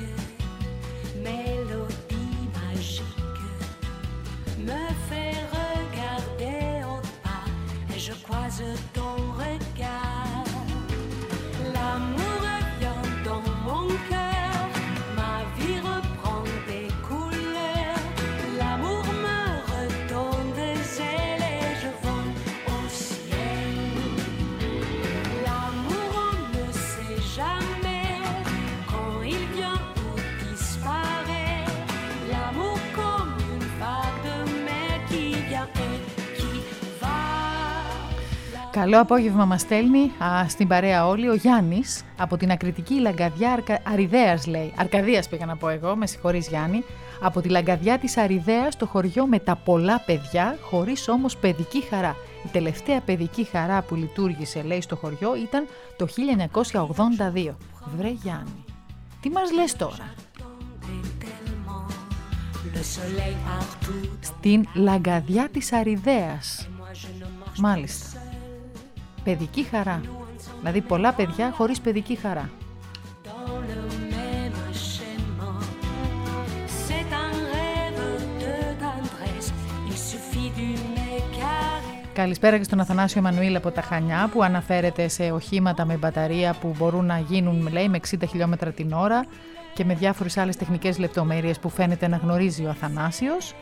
mélodie magique, me fait regarder au pas et je croise ton regard. L'amour revient dans mon cœur, ma vie reprend des couleurs. L'amour me redonne des ailes et je vole au ciel. Jamais, quand il vient ou disparaît, l'amour comme une vague de mer qui vient et qui va. Καλό απόγευμα μας στέλνει α, στην παρέα όλοι ο Γιάννης από την ακριτική Λαγκαδιά Αρκα... Αριδέας, λέει. Αρκαδίας πήγα να πω εγώ, με συγχωρείς Γιάννη. Από τη Λαγκαδιά της Αριδέας, το χωριό με τα πολλά παιδιά, χωρίς όμως παιδική χαρά. Η τελευταία παιδική χαρά που λειτουργήσε, λέει, στο χωριό ήταν το χίλια εννιακόσια ογδόντα δύο. Βρε Γιάννη, τι μας λες τώρα? Στην Λαγκαδιά της Αριδέας. Μάλιστα. Παιδική χαρά. Δηλαδή πολλά παιδιά χωρίς παιδική χαρά. Καλησπέρα και στον Αθανάσιο Εμμανουήλ από τα Χανιά, που αναφέρεται σε οχήματα με μπαταρία που μπορούν να γίνουν, λέει, με εξήντα χιλιόμετρα την ώρα και με διάφορες άλλες τεχνικές λεπτομέρειες που φαίνεται να γνωρίζει ο Αθανάσιος.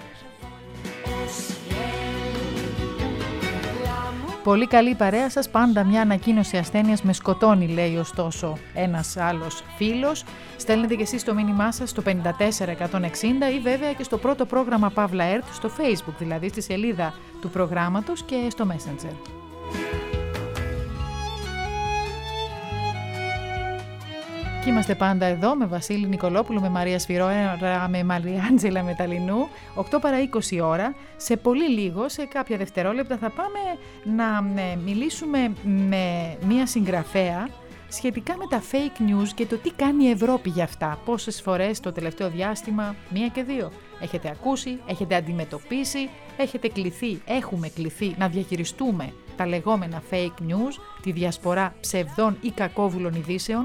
Πολύ καλή παρέα σας, πάντα μια ανακοίνωση ασθένειας με σκοτώνει, λέει ωστόσο ένας άλλος φίλος. Στέλνετε και εσείς το μήνυμά σας στο πέντε τέσσερα εκατόν εξήντα ή βέβαια και στο πρώτο πρόγραμμα Παύλα Ερτ στο Facebook, δηλαδή στη σελίδα του προγράμματος και στο Messenger. Και είμαστε πάντα εδώ με Βασίλη Νικολόπουλο, με Μαρία Σφυρόερα, με Μαριάντζελα Μεταλινού, οκτώ παρά είκοσι ώρα. Σε πολύ λίγο, σε κάποια δευτερόλεπτα, θα πάμε να μιλήσουμε με μία συγγραφέα σχετικά με τα fake news και το τι κάνει η Ευρώπη για αυτά. Πόσες φορές το τελευταίο διάστημα, μία και δύο, έχετε ακούσει, έχετε αντιμετωπίσει, έχετε κληθεί, έχουμε κληθεί να διαχειριστούμε τα λεγόμενα fake news, τη διασπορά ψευδών ή κακόβουλων ειδήσεων.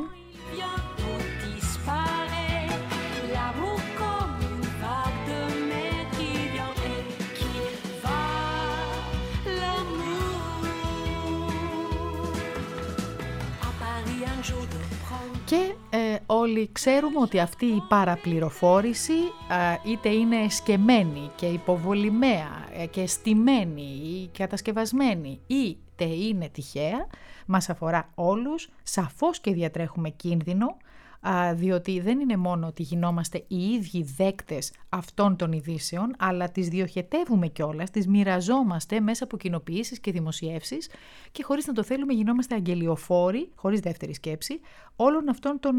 Και ε, όλοι ξέρουμε ότι αυτή η παραπληροφόρηση ε, είτε είναι σκεμμένη και υποβολημαία ε, και στημένη ή κατασκευασμένη, είτε είναι τυχαία, μας αφορά όλους, σαφώς και διατρέχουμε κίνδυνο, α, διότι δεν είναι μόνο ότι γινόμαστε οι ίδιοι δέκτες αυτών των ειδήσεων, αλλά τις διοχετεύουμε κιόλας, τις μοιραζόμαστε μέσα από κοινοποιήσεις και δημοσιεύσεις και χωρίς να το θέλουμε γινόμαστε αγγελιοφόροι, χωρίς δεύτερη σκέψη, όλων αυτών των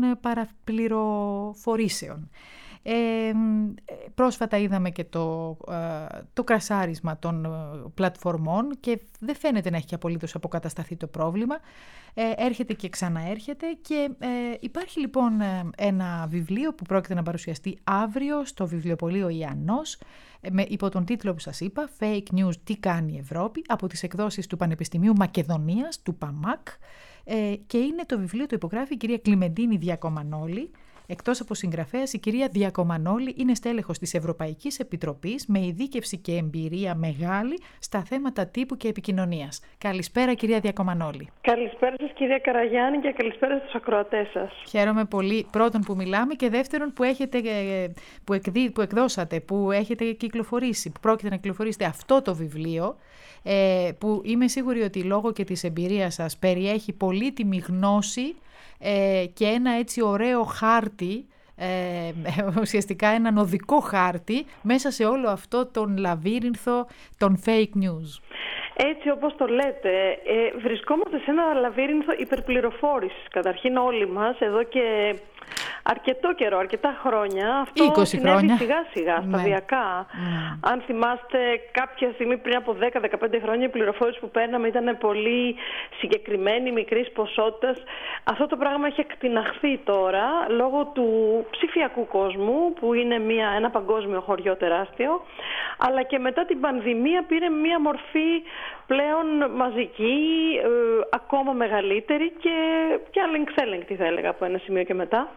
παραπληροφορήσεων. Ε, πρόσφατα είδαμε και το, ε, το κρασάρισμα των πλατφορμών και δεν φαίνεται να έχει απολύτως αποκατασταθεί το πρόβλημα. Ε, έρχεται και ξαναέρχεται και ε, υπάρχει λοιπόν ένα βιβλίο που πρόκειται να παρουσιαστεί αύριο στο βιβλιοπωλείο Ιαννός με, υπό τον τίτλο που σας είπα, Fake News, τι κάνει η Ευρώπη, από τις εκδόσεις του Πανεπιστημίου Μακεδονίας, του ΠΑΜΑΚ, ε, και είναι το βιβλίο, το υπογράφει η κυρία Κλιμεντίνη Διακομανόλη. Εκτός από συγγραφέας, η κυρία Διακομανόλη είναι στέλεχος της Ευρωπαϊκής Επιτροπής με ειδίκευση και εμπειρία μεγάλη στα θέματα τύπου και επικοινωνίας. Καλησπέρα κυρία Διακομανόλη. Καλησπέρα σας κυρία Καραγιάννη και καλησπέρα στους ακροατές σας. Χαίρομαι πολύ πρώτον που μιλάμε και δεύτερον που, έχετε, που, εκδί, που εκδώσατε, που έχετε κυκλοφορήσει, που πρόκειται να κυκλοφορήσετε αυτό το βιβλίο, που είμαι σίγουρη ότι λόγω και της εμπειρίας σας περιέχει πολύτιμη γνώση Ε, και ένα έτσι ωραίο χάρτη, ε, ουσιαστικά έναν οδικό χάρτη μέσα σε όλο αυτό τον λαβύρινθο των fake news. Έτσι όπως το λέτε, ε, βρισκόμαστε σε ένα λαβύρινθο υπερπληροφόρησης. Καταρχήν όλοι μας εδώ και αρκετό καιρό, αρκετά χρόνια. Αυτό είκοσι συνέβη χρόνια. σιγά σιγά, Ναι. σταδιακά. Mm. Αν θυμάστε, κάποια στιγμή πριν από δέκα με δεκαπέντε χρόνια η πληροφόρηση που παίρναμε ήταν πολύ συγκεκριμένη, μικρής ποσότητας. Αυτό το πράγμα έχει εκτιναχθεί τώρα λόγω του ψηφιακού κόσμου, που είναι μια, ένα παγκόσμιο χωριό τεράστιο, αλλά και μετά την πανδημία πήρε μια μορφή πλέον μαζική, ε, ακόμα μεγαλύτερη και, και αλληλεξέλεγκτη, θα έλεγα, από ένα σημείο και μετά.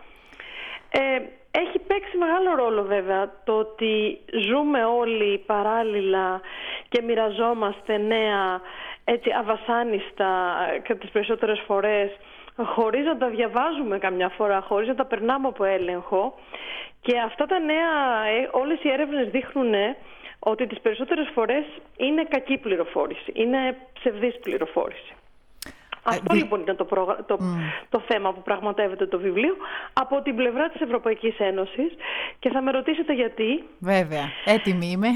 Ε, έχει παίξει μεγάλο ρόλο βέβαια το ότι ζούμε όλοι παράλληλα και μοιραζόμαστε νέα, έτσι αβασάνιστα και τις περισσότερες φορές, χωρίς να τα διαβάζουμε καμιά φορά, χωρίς να τα περνάμε από έλεγχο. Και αυτά τα νέα, όλες οι έρευνες δείχνουν ότι τις περισσότερες φορές είναι κακή πληροφόρηση, είναι ψευδής πληροφόρηση. Αυτό λοιπόν είναι το, πρόγρα... το... Mm. το θέμα που πραγματεύεται το βιβλίο από την πλευρά της Ευρωπαϊκής Ένωσης, και θα με ρωτήσετε γιατί. Βέβαια, έτοιμη είμαι.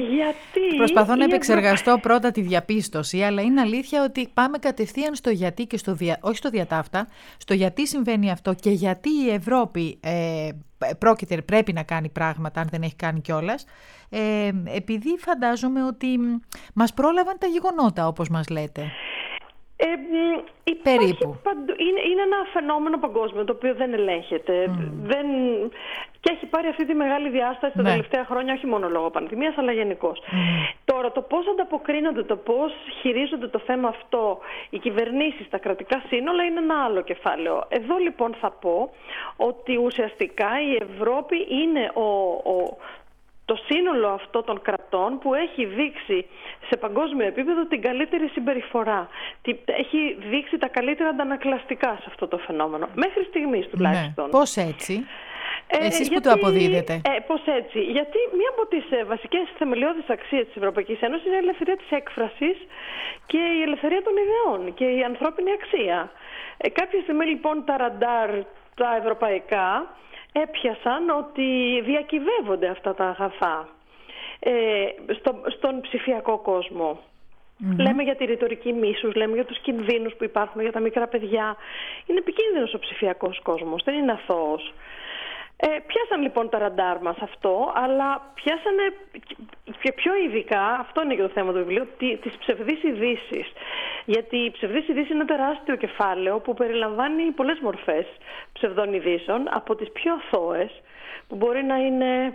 Γιατί προσπαθώ να επεξεργαστώ Ευρω... πρώτα τη διαπίστωση, αλλά είναι αλήθεια ότι πάμε κατευθείαν στο γιατί και στο δια... όχι στο διατάφτα, στο γιατί συμβαίνει αυτό και γιατί η Ευρώπη ε, πρόκειται, πρέπει να κάνει πράγματα, αν δεν έχει κάνει κιόλας, ε, επειδή φαντάζομαι ότι μας πρόλαβαν τα γεγονότα, όπως μας λέτε. Ε, Περίπου. Παντού, είναι, είναι ένα φαινόμενο παγκόσμιο το οποίο δεν ελέγχεται. Mm. Δεν, και έχει πάρει αυτή τη μεγάλη διάσταση τα ναι. τελευταία χρόνια, όχι μόνο λόγω πανδημίας, αλλά γενικώς. Mm. Τώρα, το πώς ανταποκρίνονται, το πώς χειρίζονται το θέμα αυτό οι κυβερνήσεις, τα κρατικά σύνολα, είναι ένα άλλο κεφάλαιο. Εδώ λοιπόν θα πω ότι ουσιαστικά η Ευρώπη είναι ο, ο το σύνολο αυτό των κρατών που έχει δείξει σε παγκόσμιο επίπεδο την καλύτερη συμπεριφορά. Έχει δείξει τα καλύτερα αντανακλαστικά σε αυτό το φαινόμενο. Μέχρι στιγμής τουλάχιστον. Ναι. Πώς έτσι? Ε, Εσείς γιατί, που το αποδίδετε. Ε, πώς έτσι? Γιατί μία από τις ε, βασικές θεμελιώδεις αξίες της Ευρωπαϊκής Ένωσης είναι η ελευθερία της έκφρασης και η ελευθερία των ιδεών και η ανθρώπινη αξία. Ε, κάποια στιγμή λοιπόν τα ραντάρ, τα ευρωπαϊκά, έπιασαν ότι διακυβεύονται αυτά τα αγαθά ε, στο, στον ψηφιακό κόσμο. Mm-hmm. Λέμε για τη ρητορική μίσους, λέμε για τους κινδύνους που υπάρχουν για τα μικρά παιδιά. Είναι επικίνδυνος ο ψηφιακός κόσμος, δεν είναι αθώος. Ε, πιάσαν λοιπόν τα ραντάρ μας αυτό, αλλά πιάσανε και πιο ειδικά, αυτό είναι και το θέμα του βιβλίου, τις ψευδείς ειδήσεις. Γιατί η ψευδής ειδήση είναι ένα τεράστιο κεφάλαιο που περιλαμβάνει πολλές μορφές ψευδών ειδήσεων, από τις πιο αθώες, που μπορεί να είναι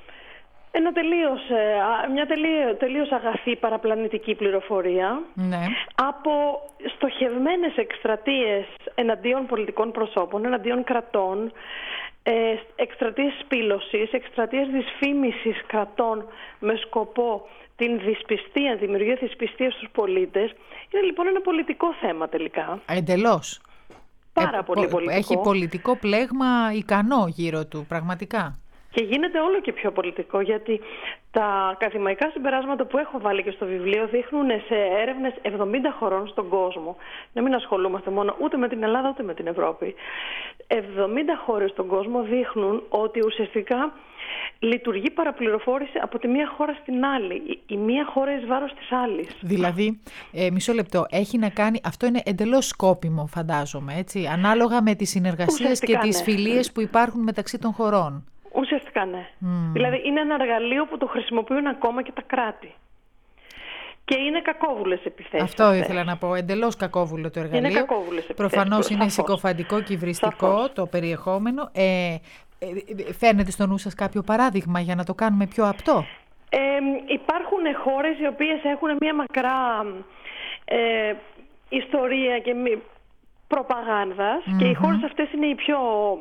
ένα τελείως, μια τελείως, τελείως αγαθή παραπλανητική πληροφορία, ναι. από στοχευμένες εκστρατείες εναντίον πολιτικών προσώπων, εναντίον κρατών, εκστρατείες σπήλωσης, εκστρατείες δυσφήμισης κρατών με σκοπό την δυσπιστία, τη δημιουργία δυσπιστίας στους πολίτες. Είναι λοιπόν ένα πολιτικό θέμα τελικά. Εντελώς. Πάρα ε, πολύ πολιτικό. Έχει πολιτικό πλέγμα ικανό γύρω του, πραγματικά. Και γίνεται όλο και πιο πολιτικό, γιατί τα ακαδημαϊκά συμπεράσματα που έχω βάλει και στο βιβλίο δείχνουν σε έρευνες εβδομήντα χωρών στον κόσμο. Να μην ασχολούμαστε μόνο ούτε με την Ελλάδα ούτε με την Ευρώπη. εβδομήντα χώρες στον κόσμο δείχνουν ότι ουσιαστικά λειτουργεί παραπληροφόρηση από τη μία χώρα στην άλλη. Η, η μία χώρα εις βάρος της άλλης. Δηλαδή, ε, μισό λεπτό, έχει να κάνει, αυτό είναι εντελώς σκόπιμο φαντάζομαι, έτσι, ανάλογα με τις συνεργασίες και τις ναι. φιλίες που υπάρχουν μεταξύ των χωρών. Ουσιαστικά ναι. Mm. Δηλαδή είναι ένα εργαλείο που το χρησιμοποιούν ακόμα και τα κράτη. Και είναι κακόβουλες επιθέσεις. Αυτό αυτές. Ήθελα να πω. Εντελώς κακόβουλο το εργαλείο. Είναι κακόβουλες επιθέσεις. Προφανώς είναι συκοφαντικό και υβριστικό το περιεχόμενο. Ε, ε, φέρνετε στο νου σας κάποιο παράδειγμα για να το κάνουμε πιο απτό? Ε, υπάρχουν χώρες οι οποίες έχουν μια μακρά ε, ιστορία και προπαγάνδας mm-hmm. και οι χώρες αυτές είναι οι πιο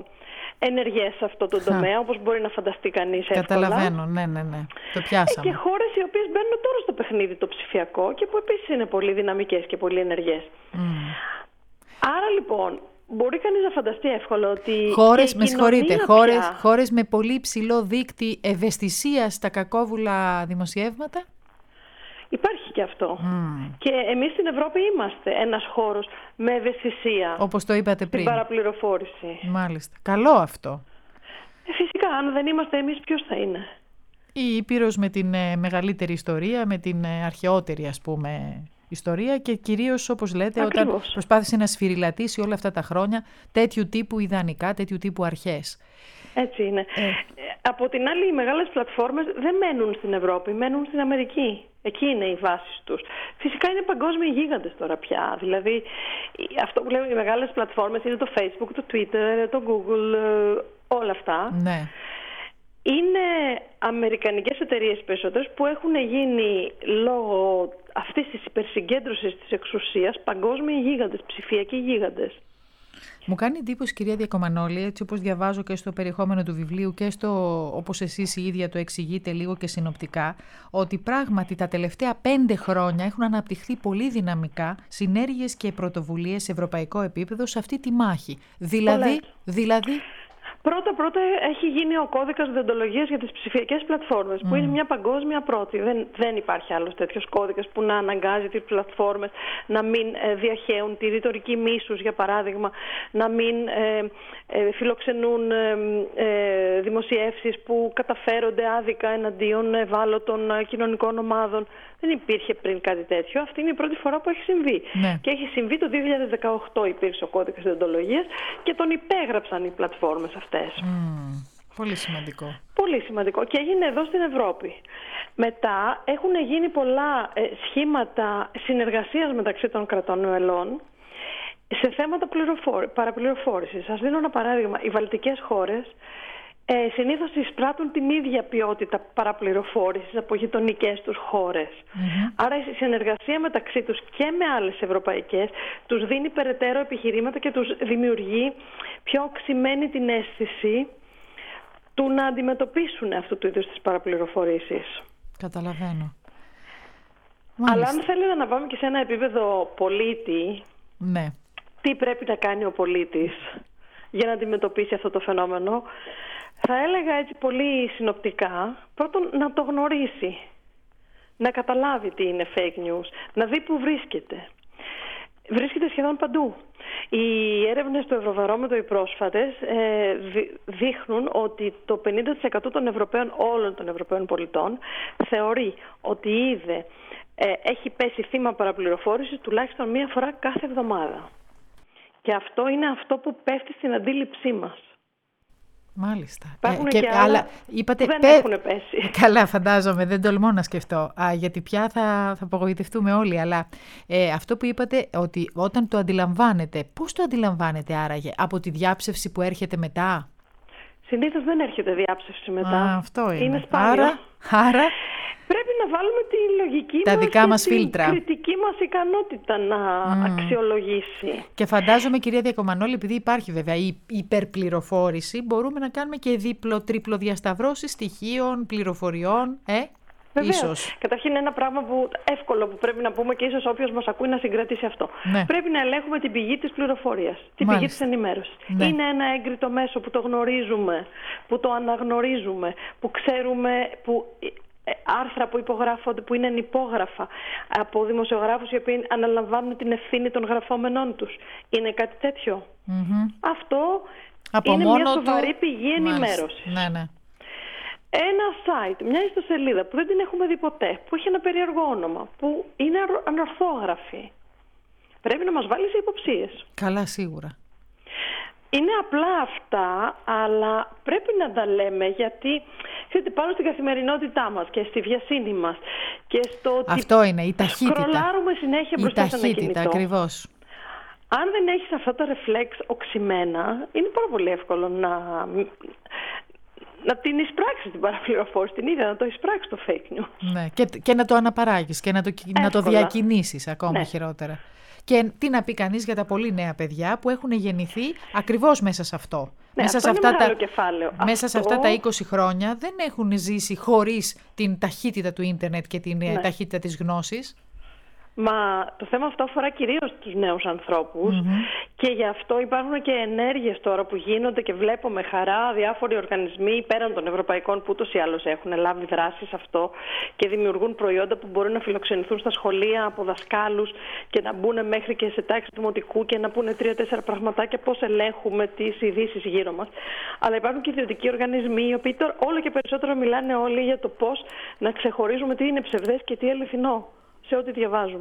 ενεργές σε αυτό το τομέα, όπως μπορεί να φανταστεί κανείς εύκολα. Καταλαβαίνω, ναι, ναι, ναι. Το πιάσαμε. Και χώρες οι οποίες μπαίνουν τώρα στο παιχνίδι το ψηφιακό και που επίσης είναι πολύ δυναμικές και πολύ ενεργές. Mm. Άρα λοιπόν, μπορεί κανείς να φανταστεί εύκολα ότι χώρες, με συγχωρείτε, πια... χώρες, χώρες με πολύ ψηλό δείκτη ευαισθησίας στα κακόβουλα δημοσιεύματα. Υπάρχει και αυτό. Mm. Και εμείς στην Ευρώπη είμαστε ένας χώρος με ευαισθησία. Όπως το είπατε πριν. Στην παραπληροφόρηση. Μάλιστα. Καλό αυτό. Ε, φυσικά, αν δεν είμαστε εμείς, ποιος θα είναι? Η Ήπειρος με την ε, μεγαλύτερη ιστορία, με την ε, αρχαιότερη ας πούμε ιστορία και κυρίως, όπως λέτε, Ακριβώς. όταν προσπάθησε να σφυριλατήσει όλα αυτά τα χρόνια τέτοιου τύπου ιδανικά, τέτοιου τύπου αρχές. Έτσι είναι. Ε. Από την άλλη, οι μεγάλες πλατφόρμες δεν μένουν στην Ευρώπη, μένουν στην Αμερική. Εκεί είναι οι βάσεις τους. Φυσικά είναι παγκόσμιοι γίγαντες τώρα πια. Δηλαδή, αυτό που λέμε οι μεγάλες πλατφόρμες είναι το Facebook, το Twitter, το Google, όλα αυτά. Ναι. Είναι αμερικανικές εταιρείες περισσότερες που έχουν γίνει λόγω αυτής της υπερσυγκέντρωσης της εξουσίας παγκόσμιοι γίγαντες, ψηφιακοί γίγαντες. Μου κάνει εντύπωση, κυρία Διακομανόλη, έτσι όπως διαβάζω και στο περιεχόμενο του βιβλίου και στο όπως εσείς η ίδια το εξηγείτε λίγο και συνοπτικά, ότι πράγματι τα τελευταία πέντε χρόνια έχουν αναπτυχθεί πολύ δυναμικά συνέργειες και πρωτοβουλίες σε ευρωπαϊκό επίπεδο σε αυτή τη μάχη. Δηλαδή, δηλαδή... Πρώτα-πρώτα έχει γίνει ο κώδικας δεοντολογίας για τις ψηφιακές πλατφόρμες, mm. που είναι μια παγκόσμια πρώτη. Δεν, δεν υπάρχει άλλος τέτοιος κώδικας που να αναγκάζει τις πλατφόρμες να μην ε, διαχέουν τη ρητορική μίσους, για παράδειγμα, να μην ε, ε, φιλοξενούν ε, ε, δημοσιεύσεις που καταφέρονται άδικα εναντίον ευάλωτων ε, κοινωνικών ομάδων. Δεν υπήρχε πριν κάτι τέτοιο. Αυτή είναι η πρώτη φορά που έχει συμβεί. Ναι. Και έχει συμβεί το δύο χιλιάδες δεκαοκτώ, υπήρξε ο κώδικας δεοντολογίας και τον υπέγραψαν οι πλατφόρμες αυτές. Mm, πολύ σημαντικό. Πολύ σημαντικό. Και έγινε εδώ στην Ευρώπη. Μετά έχουν γίνει πολλά ε, σχήματα συνεργασίας μεταξύ των κρατών μελών σε θέματα παραπληροφόρησης. Σας δίνω ένα παράδειγμα. Οι βαλτικές χώρες Ε, συνήθως εισπράττουν την ίδια ποιότητα παραπληροφόρησης από γειτονικές τους χώρες. Mm-hmm. Άρα η συνεργασία μεταξύ τους και με άλλες ευρωπαϊκές τους δίνει περαιτέρω επιχειρήματα και τους δημιουργεί πιο οξυμένη την αίσθηση του να αντιμετωπίσουν αυτού του είδους τις παραπληροφορήσεις. Καταλαβαίνω. Αλλά αν θέλετε να πάμε και σε ένα επίπεδο πολίτη, ναι. τι πρέπει να κάνει ο πολίτης για να αντιμετωπίσει αυτό το φαινόμενο, θα έλεγα έτσι πολύ συνοπτικά, πρώτον να το γνωρίσει, να καταλάβει τι είναι fake news, να δει που βρίσκεται. Βρίσκεται σχεδόν παντού. Οι έρευνες του Ευρωβαρόμετρου, οι πρόσφατες, ε, δείχνουν ότι το πενήντα τοις εκατό των Ευρωπαίων, όλων των Ευρωπαίων πολιτών, θεωρεί ότι είδε, ε, έχει πέσει θύμα παραπληροφόρησης τουλάχιστον μία φορά κάθε εβδομάδα. Και αυτό είναι αυτό που πέφτει στην αντίληψή μας. Μάλιστα. Υπάρχουν ε, και, και άλλα άλλα, είπατε, που δεν πέ... έχουν πέσει. Καλά, φαντάζομαι, δεν τολμώ να σκεφτώ, α, γιατί πια θα, θα απογοητευτούμε όλοι. Αλλά ε, αυτό που είπατε, ότι όταν το αντιλαμβάνετε, πώς το αντιλαμβάνετε άραγε, από τη διάψευση που έρχεται μετά? Συνήθως δεν έρχεται διάψευση μετά. Α, αυτό είναι. Είναι σπάνιο. Άρα, άρα... Πρέπει να βάλουμε τη λογική τα μας δικά και μας την φίλτρα. κριτική μας ικανότητα να mm. αξιολογήσει. Και φαντάζομαι, κυρία Διακομανόλη, επειδή υπάρχει βέβαια η υπερπληροφόρηση, μπορούμε να κάνουμε και δίπλο-τρίπλο διασταυρώσεις στοιχείων, πληροφοριών, ε, Βεβαίως. Ίσως. Καταρχήν ένα πράγμα που, εύκολο που πρέπει να πούμε και ίσως όποιος μας ακούει να συγκρατήσει αυτό. Ναι. Πρέπει να ελέγχουμε την πηγή της πληροφορίας, την Μάλιστα. πηγή της ενημέρωσης. Ναι. Είναι ένα έγκριτο μέσο που το γνωρίζουμε, που το αναγνωρίζουμε, που ξέρουμε, που... άρθρα που υπογράφονται, που είναι ανυπόγραφα από δημοσιογράφους οι οποίοι αναλαμβάνουν την ευθύνη των γραφόμενών τους. Είναι κάτι τέτοιο. Mm-hmm. Αυτό από είναι μόνο μια σοβαρή του... πηγή ενημέρωσης. Ναι, ναι. Ένα site, μια ιστοσελίδα που δεν την έχουμε δει ποτέ, που έχει ένα περίεργο όνομα, που είναι ανορθόγραφη, πρέπει να μας βάλει σε υποψίες. Καλά, σίγουρα. Είναι απλά αυτά, αλλά πρέπει να τα λέμε γιατί ξέρετε, πάνω στην καθημερινότητά μας και στη βιασύνη μας και στο ότι αυτό είναι, η ταχύτητα. Σκρολάρουμε συνέχεια μπροστά σε ένα κινητό. Η ταχύτητα, ακριβώς. Αν δεν έχεις αυτά τα ρεφλέξ οξυμένα, είναι πάρα πολύ εύκολο να, να την εισπράξεις την παραπληροφόρηση, την ίδια, να το εισπράξεις το fake news. Ναι, και, και να το αναπαράγεις και να το, να το διακινήσεις ακόμα ναι. χειρότερα. Και τι να πει κανείς για τα πολύ νέα παιδιά που έχουν γεννηθεί ακριβώς μέσα σε αυτό. Ναι, μέσα, αυτό σε είναι αυτά τα, κεφάλαιο. μέσα σε αυτά τα είκοσι χρόνια δεν έχουν ζήσει χωρίς την ταχύτητα του ίντερνετ και την ναι. ταχύτητα της γνώσης. Μα το θέμα αυτό αφορά κυρίως τους νέους ανθρώπους mm-hmm. και γι' αυτό υπάρχουν και ενέργειες τώρα που γίνονται και βλέπω με χαρά διάφοροι οργανισμοί πέραν των ευρωπαϊκών που ούτως ή άλλως έχουν λάβει δράση σε αυτό και δημιουργούν προϊόντα που μπορούν να φιλοξενηθούν στα σχολεία από δασκάλους και να μπουν μέχρι και σε τάξη δημοτικού και να πούνε τρία-τέσσερα πραγματάκια πώς ελέγχουμε τις ειδήσεις γύρω μας. Αλλά υπάρχουν και ιδιωτικοί οργανισμοί οι οποίοι τώρα όλο και περισσότερο μιλάνε όλοι για το πώς να ξεχωρίζουμε τι είναι ψευδές και τι αληθινό σε ό,τι διαβάζουμε.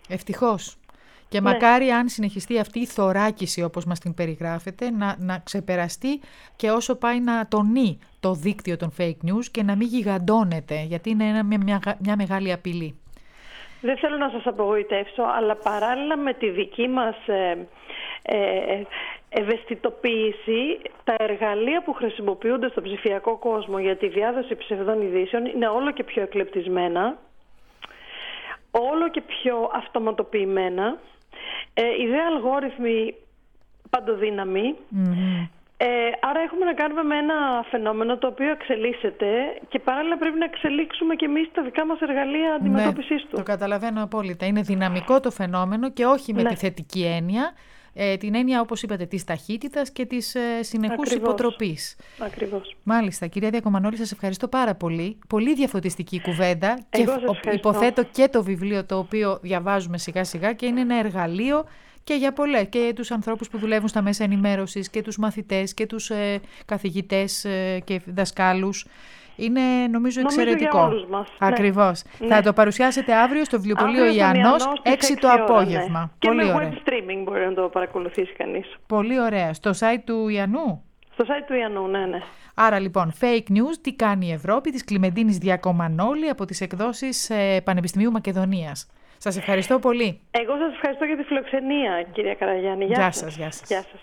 Ευτυχώς. Και Ναι. μακάρι αν συνεχιστεί αυτή η θωράκιση όπως μας την περιγράφεται να, να ξεπεραστεί και όσο πάει να τονεί το δίκτυο των fake news και να μην γιγαντώνεται, γιατί είναι ένα, μια, μια, μια μεγάλη απειλή. Δεν θέλω να σας απογοητεύσω, αλλά παράλληλα με τη δική μας ε, ε, ευαισθητοποίηση, τα εργαλεία που χρησιμοποιούνται στον ψηφιακό κόσμο για τη διάδοση ψευδών ειδήσεων είναι όλο και πιο εκλεπτισμένα, όλο και πιο αυτοματοποιημένα, ε, οι δε αλγόριθμοι παντοδύναμοι. Mm-hmm. Ε, άρα έχουμε να κάνουμε με ένα φαινόμενο το οποίο εξελίσσεται και παράλληλα πρέπει να εξελίξουμε και εμείς τα δικά μας εργαλεία αντιμετώπισης ναι, του. Το καταλαβαίνω απόλυτα. Είναι δυναμικό το φαινόμενο και όχι με ναι. τη θετική έννοια, ε, την έννοια όπως είπατε της ταχύτητας και της ε, συνεχούς Ακριβώς. υποτροπής. Ακριβώς. Μάλιστα, κυρία Διακομανόλη, σας ευχαριστώ πάρα πολύ. Πολύ διαφωτιστική κουβέντα. Εγώ και σας ευχαριστώ. υποθέτω και το βιβλίο το οποίο διαβάζουμε σιγά σιγά και είναι ένα εργαλείο και για πολλές, και τους ανθρώπους που δουλεύουν στα μέσα ενημέρωσης και τους μαθητές και τους ε, καθηγητές ε, και δασκάλους. Είναι νομίζω εξαιρετικό. Νομίζω για όλους μας. Ακριβώς. Ναι. Θα το παρουσιάσετε αύριο στο βιβλιοπωλείο Ιαννός, έξι το απόγευμα. Ναι. Και Πολύ με ωραία. web streaming μπορεί να το παρακολουθήσει κανείς. Πολύ ωραία. Στο site του Ιαννού. Στο site του Ιαννού, ναι, ναι. Άρα λοιπόν, fake news, τι κάνει η Ευρώπη, της Κλιμεντίνης Διακομανόλη από τις εκδόσεις ε, Πανεπιστημίου Μακεδονίας. Σας ευχαριστώ πολύ. Εγώ σας ευχαριστώ για τη φιλοξενία, κυρία Καραγιάννη. Γεια, Γεια σας. σας, γεια σας. Γεια σας.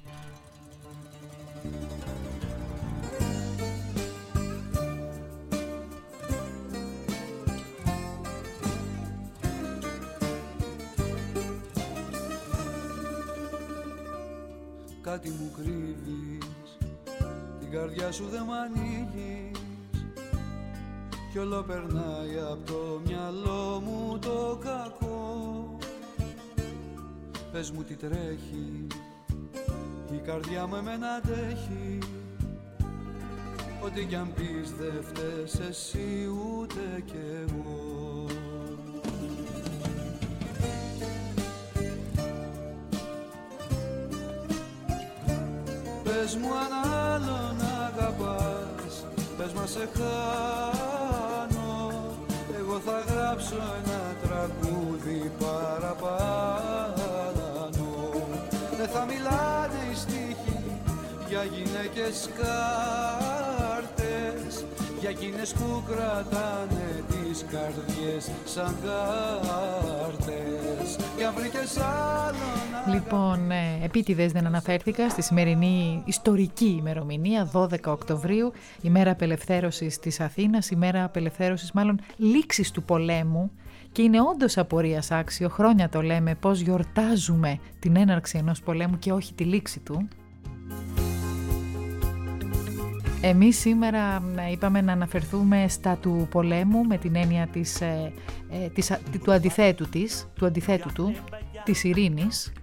Κάτι μου κρύβεις, την καρδιά σου δεν μ' ανοίγεις κι όλο περνάει από το μυαλό μου το κακό. Πες μου τι τρέχει, η καρδιά μου εμένα αντέχει. Ό,τι κι αν πεις δε φταίς εσύ ούτε κι εγώ. Πες μου αν άλλον αγαπάς, πες μα σε χάνω. Εγώ θα γράψω ένα τραγούδι παραπάνω. Δεν θα μιλάνε οι στίχοι για γυναίκες κάρτες, για εκείνες που κρατάνε τις καρδιές σαν κάρτες. Και αν βρήκες άλλον... Λοιπόν, ε, επίτηδες δεν αναφέρθηκα στη σημερινή ιστορική ημερομηνία, δώδεκα Οκτωβρίου, ημέρα απελευθέρωσης της Αθήνας, ημέρα απελευθέρωσης μάλλον λήξης του πολέμου, και είναι όντως απορίας άξιο, χρόνια το λέμε, πώς γιορτάζουμε την έναρξη ενός πολέμου και όχι τη λήξη του. Εμείς σήμερα είπαμε να αναφερθούμε στα του πολέμου με την έννοια της, ε, ε, της, του αντιθέτου της, του αντιθέτου του, της ειρήνης.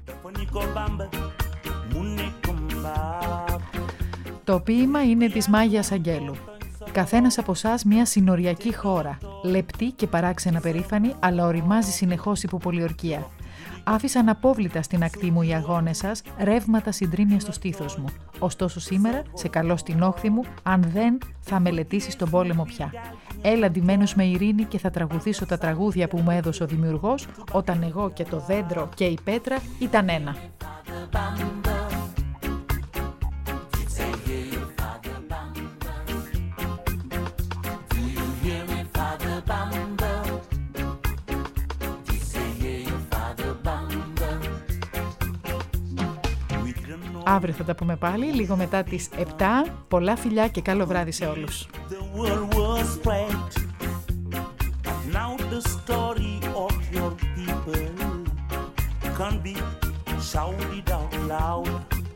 Το ποίημα είναι της Μάγιας Αγγέλου. Καθένας από εσάς μια συνοριακή χώρα, λεπτή και παράξενα περήφανη, αλλά οριμάζει συνεχώς υπό πολιορκία. Άφησαν απόβλητα στην ακτή μου οι αγώνες σας, ρεύματα συντρίμμια στο στήθος μου. Ωστόσο σήμερα, σε καλώ στην όχθη μου, αν δεν θα μελετήσεις τον πόλεμο πια. Έλα ντυμένος με ειρήνη και θα τραγουδήσω τα τραγούδια που μου έδωσε ο δημιουργός, όταν εγώ και το δέντρο και η πέτρα ήταν ένα. Αύριο θα τα πούμε πάλι, λίγο μετά τις επτά. Πολλά φιλιά και καλό βράδυ σε όλους. Now the story of your people can be shouted out loud.